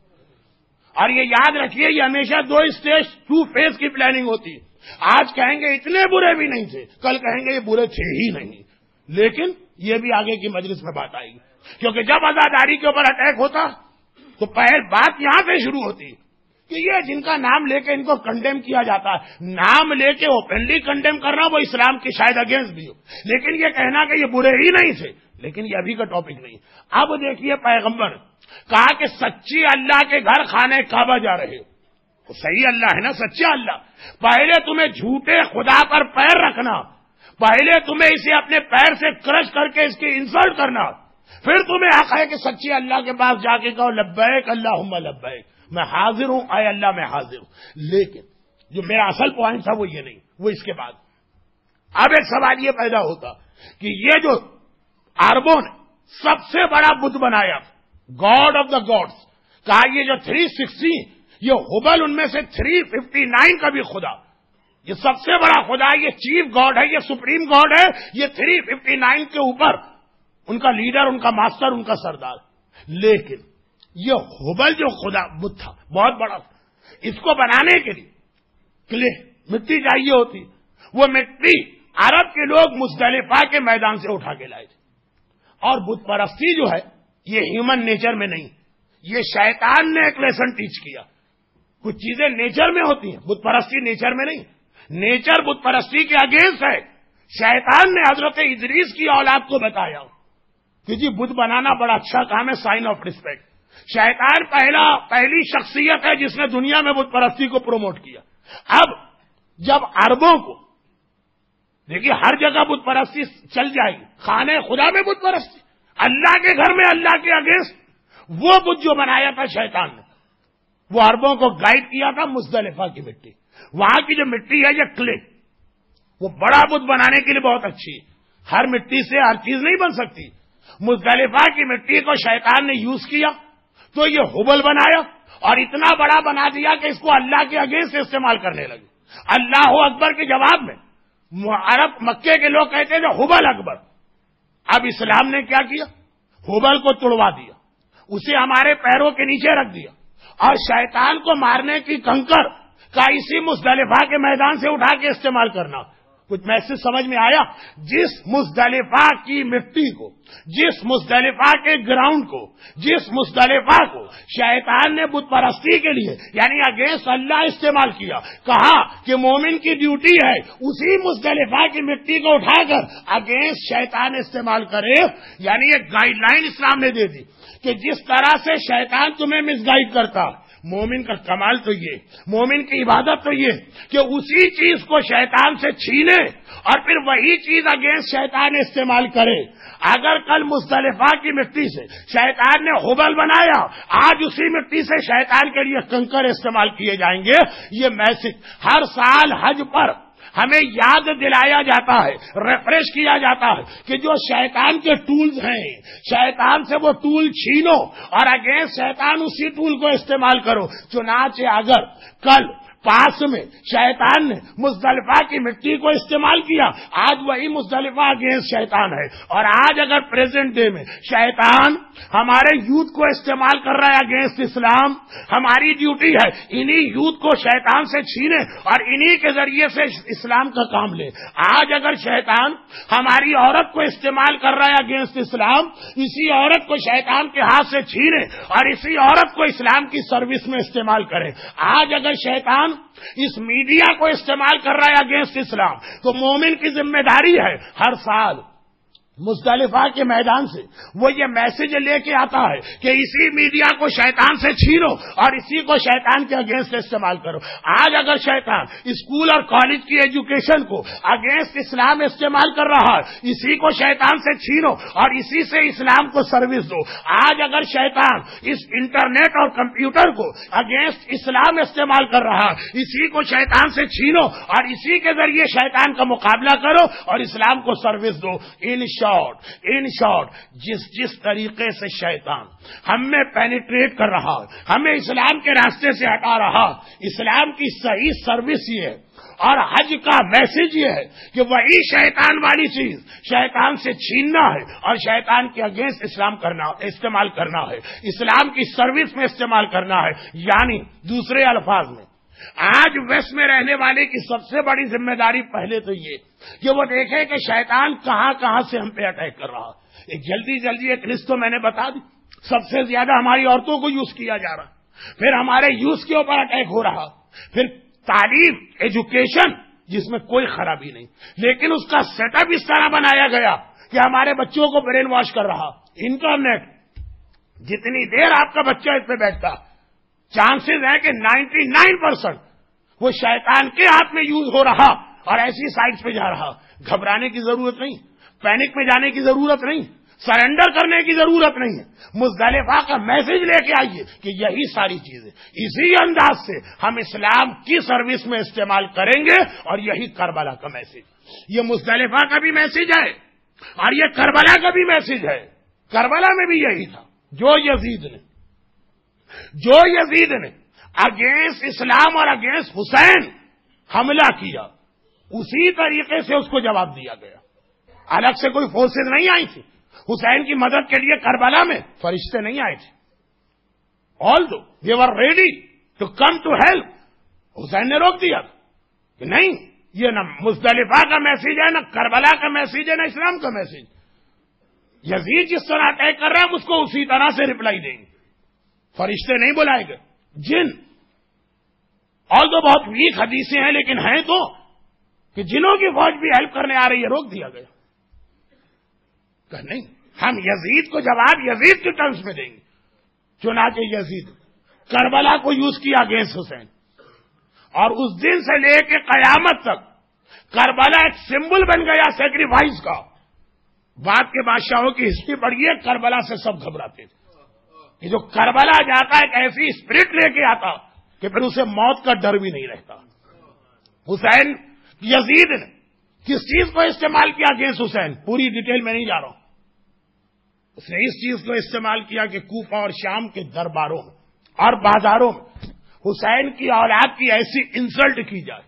اور یہ یاد رکھیے یہ ہمیشہ دو اسٹیج ٹو فیز کی پلاننگ ہوتی ہے. آج کہیں گے اتنے برے بھی نہیں تھے, کل کہیں گے یہ برے تھے ہی نہیں. لیکن یہ بھی آگے کی مجلس میں بات آئے گی, کیونکہ جب آزاداری کے اوپر اٹیک ہوتا تو پہل بات یہاں سے شروع ہوتی کہ یہ جن کا نام لے کے ان کو کنڈیم کیا جاتا ہے, نام لے کے اوپنلی کنڈیم کرنا وہ اسلام کی شاید اگینسٹ بھی ہو, لیکن یہ کہنا کہ یہ برے ہی نہیں تھے. لیکن یہ ابھی کا ٹاپک نہیں. اب دیکھیے پیغمبر کہا کہ سچی اللہ کے گھر خانے کعبہ جا رہے ہو, تو صحیح اللہ ہے نا, سچا اللہ. پہلے تمہیں جھوٹے خدا پر پیر رکھنا, پہلے تمہیں اسے اپنے پیر سے کرش کر کے اس کی انسلٹ کرنا, پھر تمہیں حق ہے کہ سچے اللہ کے پاس جا کے کہو لبیک اللہم لبیک, میں حاضر ہوں اے اللہ میں حاضر ہوں. لیکن جو میرا اصل پوائنٹ تھا وہ یہ نہیں, وہ اس کے بعد اب ایک سوال یہ پیدا ہوتا کہ یہ جو عربوں نے سب سے بڑا بت بنایا گاڈ آف دا گاڈس, کہا یہ جو تھری سکسٹی یہ ہبل ان میں سے تھری ففٹی نائن کا بھی خدا, یہ سب سے بڑا خدا, یہ چیف گاڈ ہے, یہ سپریم گاڈ ہے, یہ تھری ففٹی نائن کے اوپر ان کا لیڈر, ان کا ماسٹر, ان کا سردار. لیکن یہ ہبل جو خدا بت تھا بہت بڑا تھا, اس کو بنانے کے لیے کلے مٹی چاہیے ہوتی. وہ مٹی عرب کے لوگ مزدلفہ کے میدان سے اٹھا کے لائے تھے. اور بت پرستی جو ہے یہ ہیومن نیچر میں نہیں, یہ شیطان نے ایک لیسن ٹیچ کیا. کچھ چیزیں نیچر میں ہوتی ہیں, بت پرستی نیچر میں نہیں. نیچر بت پرستی کے اگینسٹ ہے. شیطان نے حضرت ادریس کی اولاد کو بتایا کہ جی بت بنانا بڑا اچھا کام ہے, سائن آف ریسپیکٹ. شیطان پہلا پہلی شخصیت ہے جس نے دنیا میں بت پرستی کو پروموٹ کیا. اب جب عربوں کو دیکھیے ہر جگہ بت پرستی چل جائے گی, خانے خدا میں بت پرستی, اللہ کے گھر میں اللہ کے اگینسٹ, وہ بت جو بنایا تھا شیطان نے, وہ عربوں کو گائیڈ کیا تھا مزدلفہ کی مٹی. وہاں کی جو مٹی ہے یہ کلے, وہ بڑا بت بنانے کے لیے بہت اچھی ہے. ہر مٹی سے ہر چیز نہیں بن سکتی. مزدلفہ کی مٹی کو شیطان نے یوز کیا تو یہ ہبل بنایا, اور اتنا بڑا بنا دیا کہ اس کو اللہ کے اگینسٹ استعمال کرنے لگے. اللہ اکبر کے جواب میں عرب مکے کے لوگ کہتے تھے ہبل اکبر. اب اسلام نے کیا کیا, ہبل کو توڑوا دیا, اسے ہمارے پیروں کے نیچے رکھ دیا, اور شیطان کو مارنے کی کنکر کا اسی مزدلفہ کے میدان سے اٹھا کے استعمال کرنا. کچھ میسج سمجھ میں آیا؟ جس مزدلفہ کی مٹی کو, جس مزدلفہ کے گراؤنڈ کو, جس مزدلفہ کو شیطان نے بت پرستی کے لیے یعنی اگینسٹ اللہ استعمال کیا, کہا کہ مومن کی ڈیوٹی ہے اسی مزدلفہ کی مٹی کو اٹھا کر اگینسٹ شیطان استعمال کرے. یعنی ایک گائیڈ لائن اسلام نے دے دی کہ جس طرح سے شیطان تمہیں مس گائیڈ کرتا, مومن کا کمال تو یہ, مومن کی عبادت تو یہ کہ اسی چیز کو شیطان سے چھینے اور پھر وہی چیز اگینسٹ شیطان استعمال کرے. اگر کل مزدلفہ کی مٹی سے شیطان نے ہبل بنایا, آج اسی مٹی سے شیطان کے لیے کنکر استعمال کیے جائیں گے. یہ میسج ہر سال حج پر ہمیں یاد دلایا جاتا ہے, ریفریش کیا جاتا ہے کہ جو شیطان کے ٹولز ہیں, شیطان سے وہ ٹول چھینو اور اگینسٹ شیطان اسی ٹول کو استعمال کرو. چنانچہ اگر کل پاس میں شیطان نے مزدلفہ کی مٹی کو استعمال کیا, آج وہی مزدلفہ اگینسٹ شیطان ہے. اور آج اگر پریزنٹ ڈے میں شیطان ہمارے یوتھ کو استعمال کر رہا ہے اگینسٹ اسلام, ہماری ڈیوٹی ہے انہی یوتھ کو شیطان سے چھینے اور انہی کے ذریعے سے اسلام کا کام لے. آج اگر شیطان ہماری عورت کو استعمال کر رہا ہے اگینسٹ اسلام, اسی عورت کو شیطان کے ہاتھ سے چھینے اور اسی عورت کو اسلام کی سروس میں استعمال کرے. آج اگر شیطان اس میڈیا کو استعمال کر رہا ہے اگینسٹ اسلام, تو مومن کی ذمہ داری ہے ہر سال مزدلفہ کے میدان سے وہ یہ میسج لے کے آتا ہے کہ اسی میڈیا کو شیطان سے چھینو اور اسی کو شیطان کے اگینسٹ استعمال کرو. آج اگر شیطان اسکول اور کالج کی ایجوکیشن کو اگینسٹ اسلام استعمال کر رہا ہے، اسی کو شیطان سے چھینو اور اسی سے اسلام کو سروس دو. آج اگر شیطان اس انٹرنیٹ اور کمپیوٹر کو اگینسٹ اسلام استعمال کر رہا ہے، اسی کو شیطان سے چھینو اور اسی کے ذریعے شیطان کا مقابلہ کرو اور اسلام کو سروس دو. ان شارٹ ان شارٹ جس جس طریقے سے شیطان ہم میں پینیٹریٹ کر رہا، ہمیں اسلام کے راستے سے ہٹا رہا، اسلام کی صحیح سروس یہ ہے اور حج کا میسج یہ ہے کہ وہی شیطان والی چیز شیطان سے چھیننا ہے اور شیطان کے اگینسٹ اسلام کرنا استعمال کرنا ہے، اسلام کی سروس میں استعمال کرنا ہے. یعنی دوسرے الفاظ میں آج ویسٹ میں رہنے والے کی سب سے بڑی ذمہ داری پہلے تو یہ کہ وہ دیکھے کہ شیطان کہاں کہاں سے ہم پہ اٹیک کر رہا. ایک جلدی جلدی ایک لسٹ تو میں نے بتا دی. سب سے زیادہ ہماری عورتوں کو یوز کیا جا رہا، پھر ہمارے یوز کے اوپر اٹیک ہو رہا، پھر تعلیم ایجوکیشن جس میں کوئی خرابی نہیں، لیکن اس کا سیٹ اپ اس طرح بنایا گیا کہ ہمارے بچوں کو برین واش کر رہا. انٹرنیٹ جتنی دیر آپ کا بچہ اس پہ بیٹھتا، چانسز ہے کہ نائنٹی نائن پرسینٹ وہ شیطان کے ہاتھ میں یوز ہو رہا اور ایسی سائٹس پہ جا رہا. گھبرانے کی ضرورت نہیں، پینک میں جانے کی ضرورت نہیں، سرنڈر کرنے کی ضرورت نہیں ہے. مزدلفہ کا میسج لے کے آئیے کہ یہی ساری چیزیں اسی انداز سے ہم اسلام کی سروس میں استعمال کریں گے اور یہی کربلا کا میسج. یہ مزدلفہ کا بھی میسج ہے اور یہ کربلا کا بھی میسج ہے. کربلا میں بھی یہی تھا. جو یزید نے جو یزید نے اگینسٹ اسلام اور اگینسٹ حسین حملہ کیا، اسی طریقے سے اس کو جواب دیا گیا. الگ سے کوئی فورسز نہیں آئی تھی حسین کی مدد کے لیے. کربلا میں فرشتے نہیں آئے تھے. Although they were ready to come to help. Hussain نے روک دیا کہ نہیں، یہ نہ مزدلفہ کا میسج ہے، نہ کربلا کا میسج ہے، نہ اسلام کا میسج. یزید جس طرح اٹیک کر رہا ہے ہم اس کو اسی طرح سے رپلائی دیں گے. فرشتے نہیں بلائے گئے، جن. آل دو بہت ویک حدیثیں ہیں لیکن ہیں تو کہ جنوں کی فوج بھی ہیلپ کرنے آ رہی ہے، روک دیا گیا. کہ نہیں، ہم یزید کو جواب یزید کے ٹرمز میں دیں گے. چنانچہ یزید کربلا کو یوز کیا اگینسٹ حسین، اور اس دن سے لے کے قیامت تک کربلا ایک سمبل بن گیا سیکریفائس کا. بعد کے بادشاہوں کی ہسٹری پڑھیے، کربلا سے سب گھبراتے تھے. یہ جو کربلا جاتا ایک ایسی اسپرٹ لے کے آتا کہ پھر اسے موت کا ڈر بھی نہیں رہتا. حسین یزید نے کس چیز کو استعمال کیا اگینسٹ حسین، پوری ڈیٹیل میں نہیں جا رہا ہوں. اس نے اس چیز کو استعمال کیا کہ کوفہ اور شام کے درباروں میں اور بازاروں میں حسین کی اولاد کی ایسی انسلٹ کی جائے،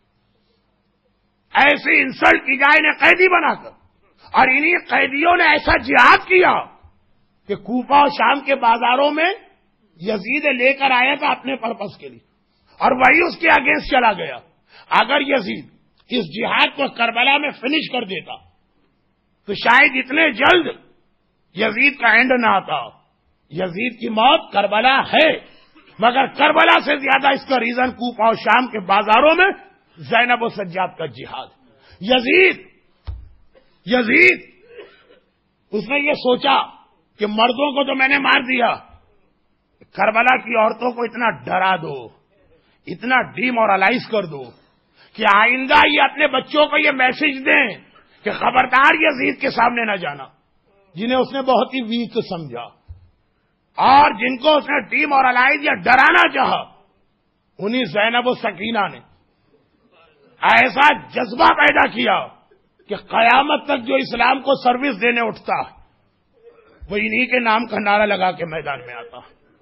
ایسی انسلٹ کی جائے انہیں قیدی بنا کر، اور انہی قیدیوں نے ایسا جہاد کیا کہ کوفہ اور شام کے بازاروں میں یزید لے کر آیا تھا اپنے پرپس کے لیے اور وہی اس کے اگینسٹ چلا گیا. اگر یزید اس جہاد کو کربلا میں فنش کر دیتا تو شاید اتنے جلد یزید کا اینڈ نہ آتا. یزید کی موت کربلا ہے، مگر کربلا سے زیادہ اس کا ریزن کوفہ اور شام کے بازاروں میں زینب و سجاد کا جہاد. یزید یزید اس نے یہ سوچا کہ مردوں کو تو میں نے مار دیا، کربلا کی عورتوں کو اتنا ڈرا دو، اتنا ڈی مورلائز کر دو کہ آئندہ یہ اپنے بچوں کو یہ میسج دیں کہ خبردار یزید کے سامنے نہ جانا، جنہیں اس نے بہت ہی ویک سمجھا اور جن کو اس نے ڈی مورلائز یا ڈرانا چاہا. انہی زینب و سکینہ نے ایسا جذبہ پیدا کیا کہ قیامت تک جو اسلام کو سروس دینے اٹھتا وہ انہی کے نام کا نعرہ لگا کے میدان میں آتا.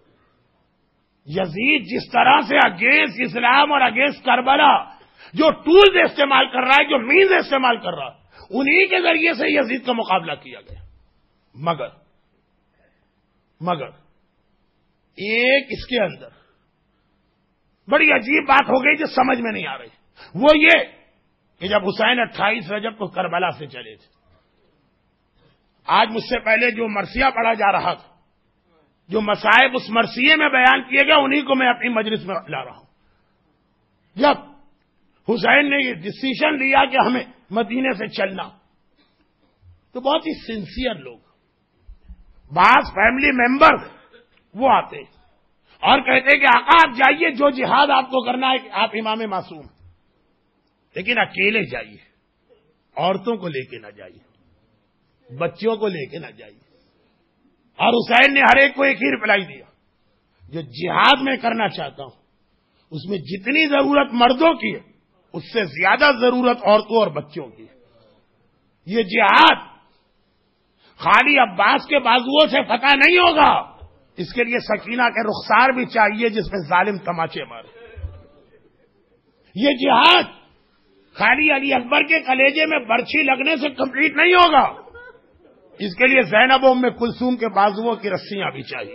یزید جس طرح سے اگینسٹ اسلام اور اگینسٹ کربلا جو ٹولز استعمال کر رہا ہے، جو مینز استعمال کر رہا ہے، انہی کے ذریعے سے یزید کا مقابلہ کیا گیا. مگر مگر ایک اس کے اندر بڑی عجیب بات ہو گئی جو سمجھ میں نہیں آ رہی. وہ یہ کہ جب حسین اٹھائیس رجب کو کربلا سے چلے تھے، آج مجھ سے پہلے جو مرثیہ پڑھا جا رہا تھا، جو مصائب اس مرثیے میں بیان کیے گئے، انہی کو میں اپنی مجلس میں لا رہا ہوں. جب حسین نے یہ ڈسیشن لیا کہ ہمیں مدینے سے چلنا، تو بہت ہی سنسیئر لوگ، بعض فیملی ممبر وہ آتے اور کہتے کہ آقا آپ جائیے، جو جہاد آپ کو کرنا ہے، آپ امام معصوم، لیکن اکیلے جائیے، عورتوں کو لے کے نہ جائیے، بچوں کو لے کے نہ جائیے۔ اور حسین نے ہر ایک کو ایک ہی رپلائی دیا، جو جہاد میں کرنا چاہتا ہوں اس میں جتنی ضرورت مردوں کی ہے اس سے زیادہ ضرورت عورتوں اور بچوں کی ہے۔ یہ جہاد خالی عباس کے بازوؤں سے فتح نہیں ہوگا، اس کے لیے سکینہ کے رخسار بھی چاہیے جس میں ظالم تماچے مارے۔ یہ جہاد خالی علی اکبر کے کلیجے میں برچھی لگنے سے کمپلیٹ نہیں ہوگا، اس کے لیے زینب و ام کلثوم کے بازوؤں کی رسیاں بھی چاہیے۔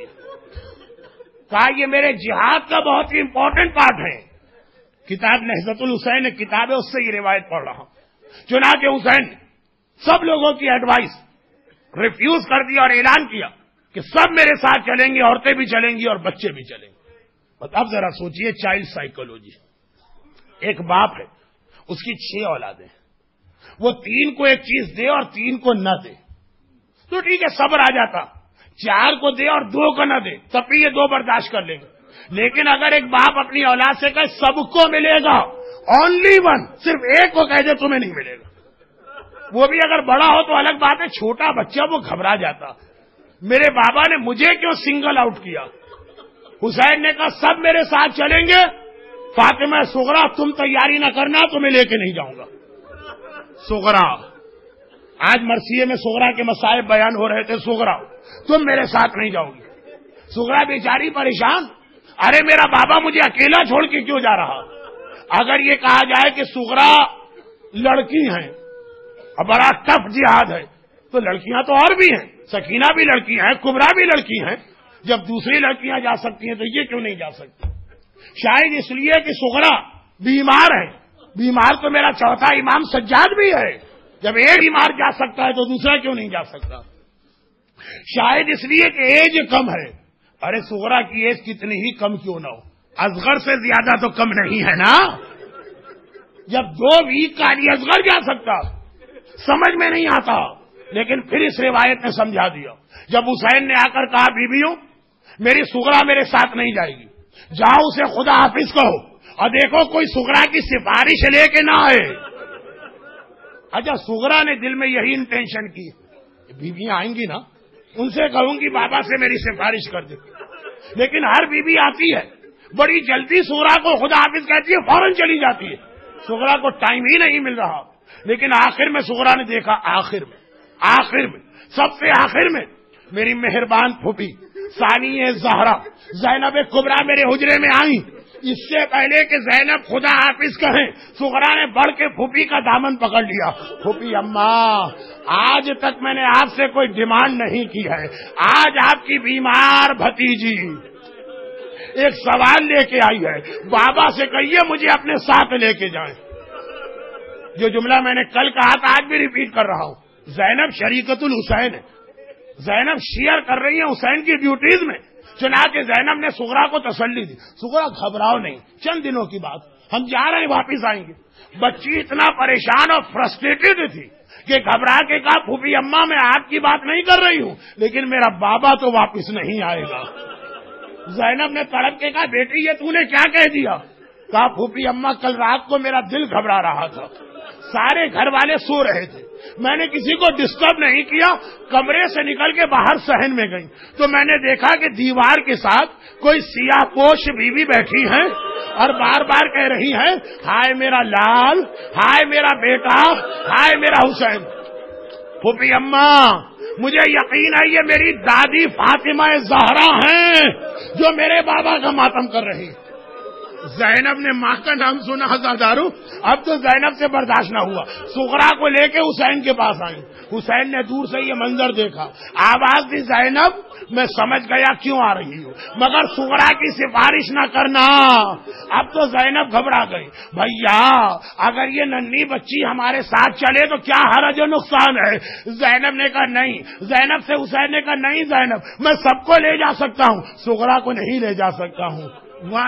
کہا یہ میرے جہاد کا بہت ہی امپورٹنٹ پارٹ ہے۔ کتاب نہضت الحسین کتاب ہے، اس سے یہ روایت پڑھ رہا ہوں۔ چنانچہ حسین سب لوگوں کی ایڈوائس ریفیوز کر دیا اور اعلان کیا کہ سب میرے ساتھ چلیں گے، عورتیں بھی چلیں گی اور بچے بھی چلیں گے۔ اب ذرا سوچئے چائلڈ سائیکولوجی، ایک باپ ہے، اس کی چھ اولادیں، وہ تین کو ایک چیز دے اور تین کو نہ دے تو ٹھیک ہے صبر آ جاتا، چار کو دے اور دو کو نہ دے تب بھی یہ دو برداشت کر لیں گے۔ لیکن اگر ایک باپ اپنی اولاد سے کہے سب کو ملے گا، اونلی ون، صرف ایک کو کہہ دے تمہیں نہیں ملے گا، وہ بھی اگر بڑا ہو تو الگ بات ہے، چھوٹا بچہ وہ گھبرا جاتا۔ میرے بابا نے مجھے کیوں سنگل آؤٹ کیا؟ حسین نے کہا سب میرے ساتھ چلیں گے، فاطمہ صغرا تم تیاری نہ کرنا، تمہیں لے کے نہیں جاؤں گا۔ صغرا، آج مرثیے میں صغرا کے مصائب بیان ہو رہے تھے، صغرا تم میرے ساتھ نہیں جاؤ گی۔ صغرا بیچاری پریشان، ارے میرا بابا مجھے اکیلا چھوڑ کے کیوں جا رہا؟ اگر یہ کہا جائے کہ صغرا لڑکی ہیں اور بڑا ٹف جہاد ہے تو لڑکیاں تو اور بھی ہیں، سکینہ بھی لڑکی ہیں، کبرا بھی لڑکی ہیں، جب دوسری لڑکیاں جا سکتی ہیں تو یہ کیوں نہیں جا سکتی؟ شاید اس لیے کہ صغرا بیمار ہے، بیمار تو میرا چوتھا امام سجاد بھی ہے، جب ایک بیمار جا سکتا ہے تو دوسرا کیوں نہیں جا سکتا؟ شاید اس لیے کہ ایج کم ہے، ارے صغرا کی ایج کتنی ہی کم کیوں نہ ہو، اصغر سے زیادہ تو کم نہیں ہے نا، جب دو ویک کا علی اصغر جا سکتا، سمجھ میں نہیں آتا، لیکن پھر اس روایت نے سمجھا دیا۔ جب حسین نے آ کر کہا بیویوں میری صغرا میرے ساتھ نہیں جائے گی، جاؤ اسے خدا حافظ کہو اور دیکھو کوئی صغرا کی سفارش لے کے نہ آئے۔ اچھا صغرا نے دل میں یہی انٹینشن کی، بیویاں آئیں گی نا ان سے کہوں گی بابا سے میری سفارش کر دے، لیکن ہر بیوی آتی ہے بڑی جلدی صغرا کو خدا حافظ کہتی ہے، فوراً چلی جاتی ہے، صغرا کو ٹائم ہی نہیں مل رہا۔ لیکن آخر میں صغرا نے دیکھا، آخر میں آخر میں سب سے آخر میں میری مہربان پھوپھی ثانیہ زہرا زینب کبرا میرے حجرے میں آئیں، اس سے پہلے کہ زینب خدا حافظ کہیں صغرا نے بڑھ کے پھوپھی کا دامن پکڑ لیا۔ پھوپھی اماں آج تک میں نے آپ سے کوئی ڈیمانڈ نہیں کی ہے، آج آپ کی بیمار بھتیجی ایک سوال لے کے آئی ہے، بابا سے کہیے مجھے اپنے ساتھ لے کے جائیں۔ جو جملہ میں نے کل کہا تھا آج بھی ریپیٹ کر رہا ہوں، زینب شریکت الحسین ہے، زینب شیئر کر رہی ہیں حسین کی ڈیوٹیز میں، چنانچہ زینب نے صغرا کو تسلی دی، صغرا گھبراؤ نہیں، چند دنوں کی بات، ہم جا رہے ہیں واپس آئیں گے۔ بچی اتنا پریشان اور فرسٹریٹڈ تھی کہ گھبرا کے کہا پھوپھی اماں میں آپ کی بات نہیں کر رہی ہوں، لیکن میرا بابا تو واپس نہیں آئے گا۔ زینب نے تڑپ کے کہا بیٹی یہ تو نے کیا کہہ دیا؟ کہا پھوپھی اماں کل رات کو میرا دل گھبرا رہا تھا، سارے گھر والے سو رہے تھے، میں نے کسی کو ڈسٹرب نہیں کیا، کمرے سے نکل کے باہر صحن میں گئی تو میں نے دیکھا کہ دیوار کے ساتھ کوئی سیاہ پوش بیوی بیٹھی ہے اور بار بار کہہ رہی ہے ہائے میرا لال، ہائے میرا بیٹا، ہائے میرا حسین۔ پھوپھی اماں مجھے یقین ہے یہ میری دادی فاطمہ زہرا ہیں جو میرے بابا کا ماتم کر رہی۔ زینب نے ماں کا نام سنا ہزادارو، اب تو زینب سے برداشت نہ ہوا، صغرا کو لے کے حسین کے پاس آئی۔ حسین نے دور سے یہ منظر دیکھا، آواز دی زینب میں سمجھ گیا کیوں آ رہی ہوں، مگر صغرا کی سفارش نہ کرنا۔ اب تو زینب گھبرا گئی، بھیا اگر یہ ننھی بچی ہمارے ساتھ چلے تو کیا حرج و نقصان ہے؟ زینب نے کہا نہیں، زینب سے حسین نے کہا نہیں زینب میں سب کو لے جا سکتا ہوں، صغرا کو نہیں لے جا سکتا ہوں۔ وائی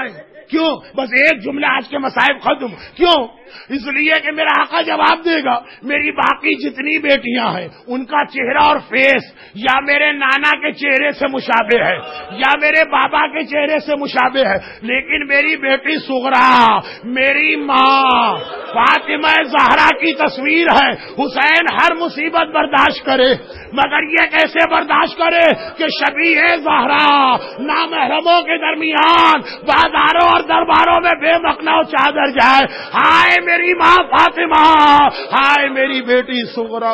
کیوں؟ بس ایک جملہ آج کے مصائب ختم. کیوں؟ اس لیے کہ میرا آقا جواب دے گا میری باقی جتنی بیٹیاں ہیں ان کا چہرہ اور فیس یا میرے نانا کے چہرے سے مشابہ ہے یا میرے بابا کے چہرے سے مشابہ ہے، لیکن میری بیٹی صغرا، میری ماں فاطمہ زہرا کی تصویر ہے. حسین ہر مصیبت برداشت کرے مگر یہ کیسے برداشت کرے کہ شبیہ زہرا نامحرموں کے درمیان بازاروں اور درباروں میں بے مقنع چادر جائے. ہائے میری ماں فاطمہ، ہائے میری بیٹی صغرا.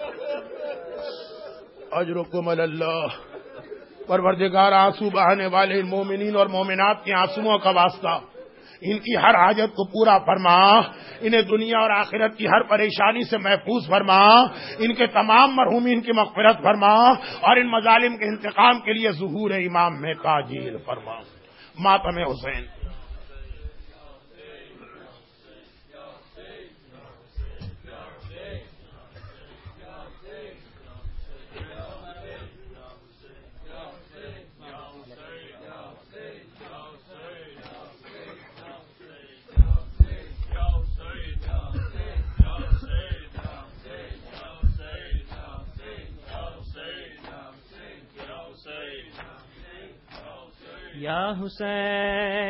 اجرکم اللہ. پروردگار آنسو بہانے والے مومنین اور مومنات کے آنسوؤں کا واسطہ ان کی ہر حاجت کو پورا فرما، انہیں دنیا اور آخرت کی ہر پریشانی سے محفوظ فرما، ان کے تمام مرحومین کی مغفرت فرما اور ان مظالم کے انتقام کے لیے ظہور امام میں تاجیل فرما. ماتم حسین. یا حسین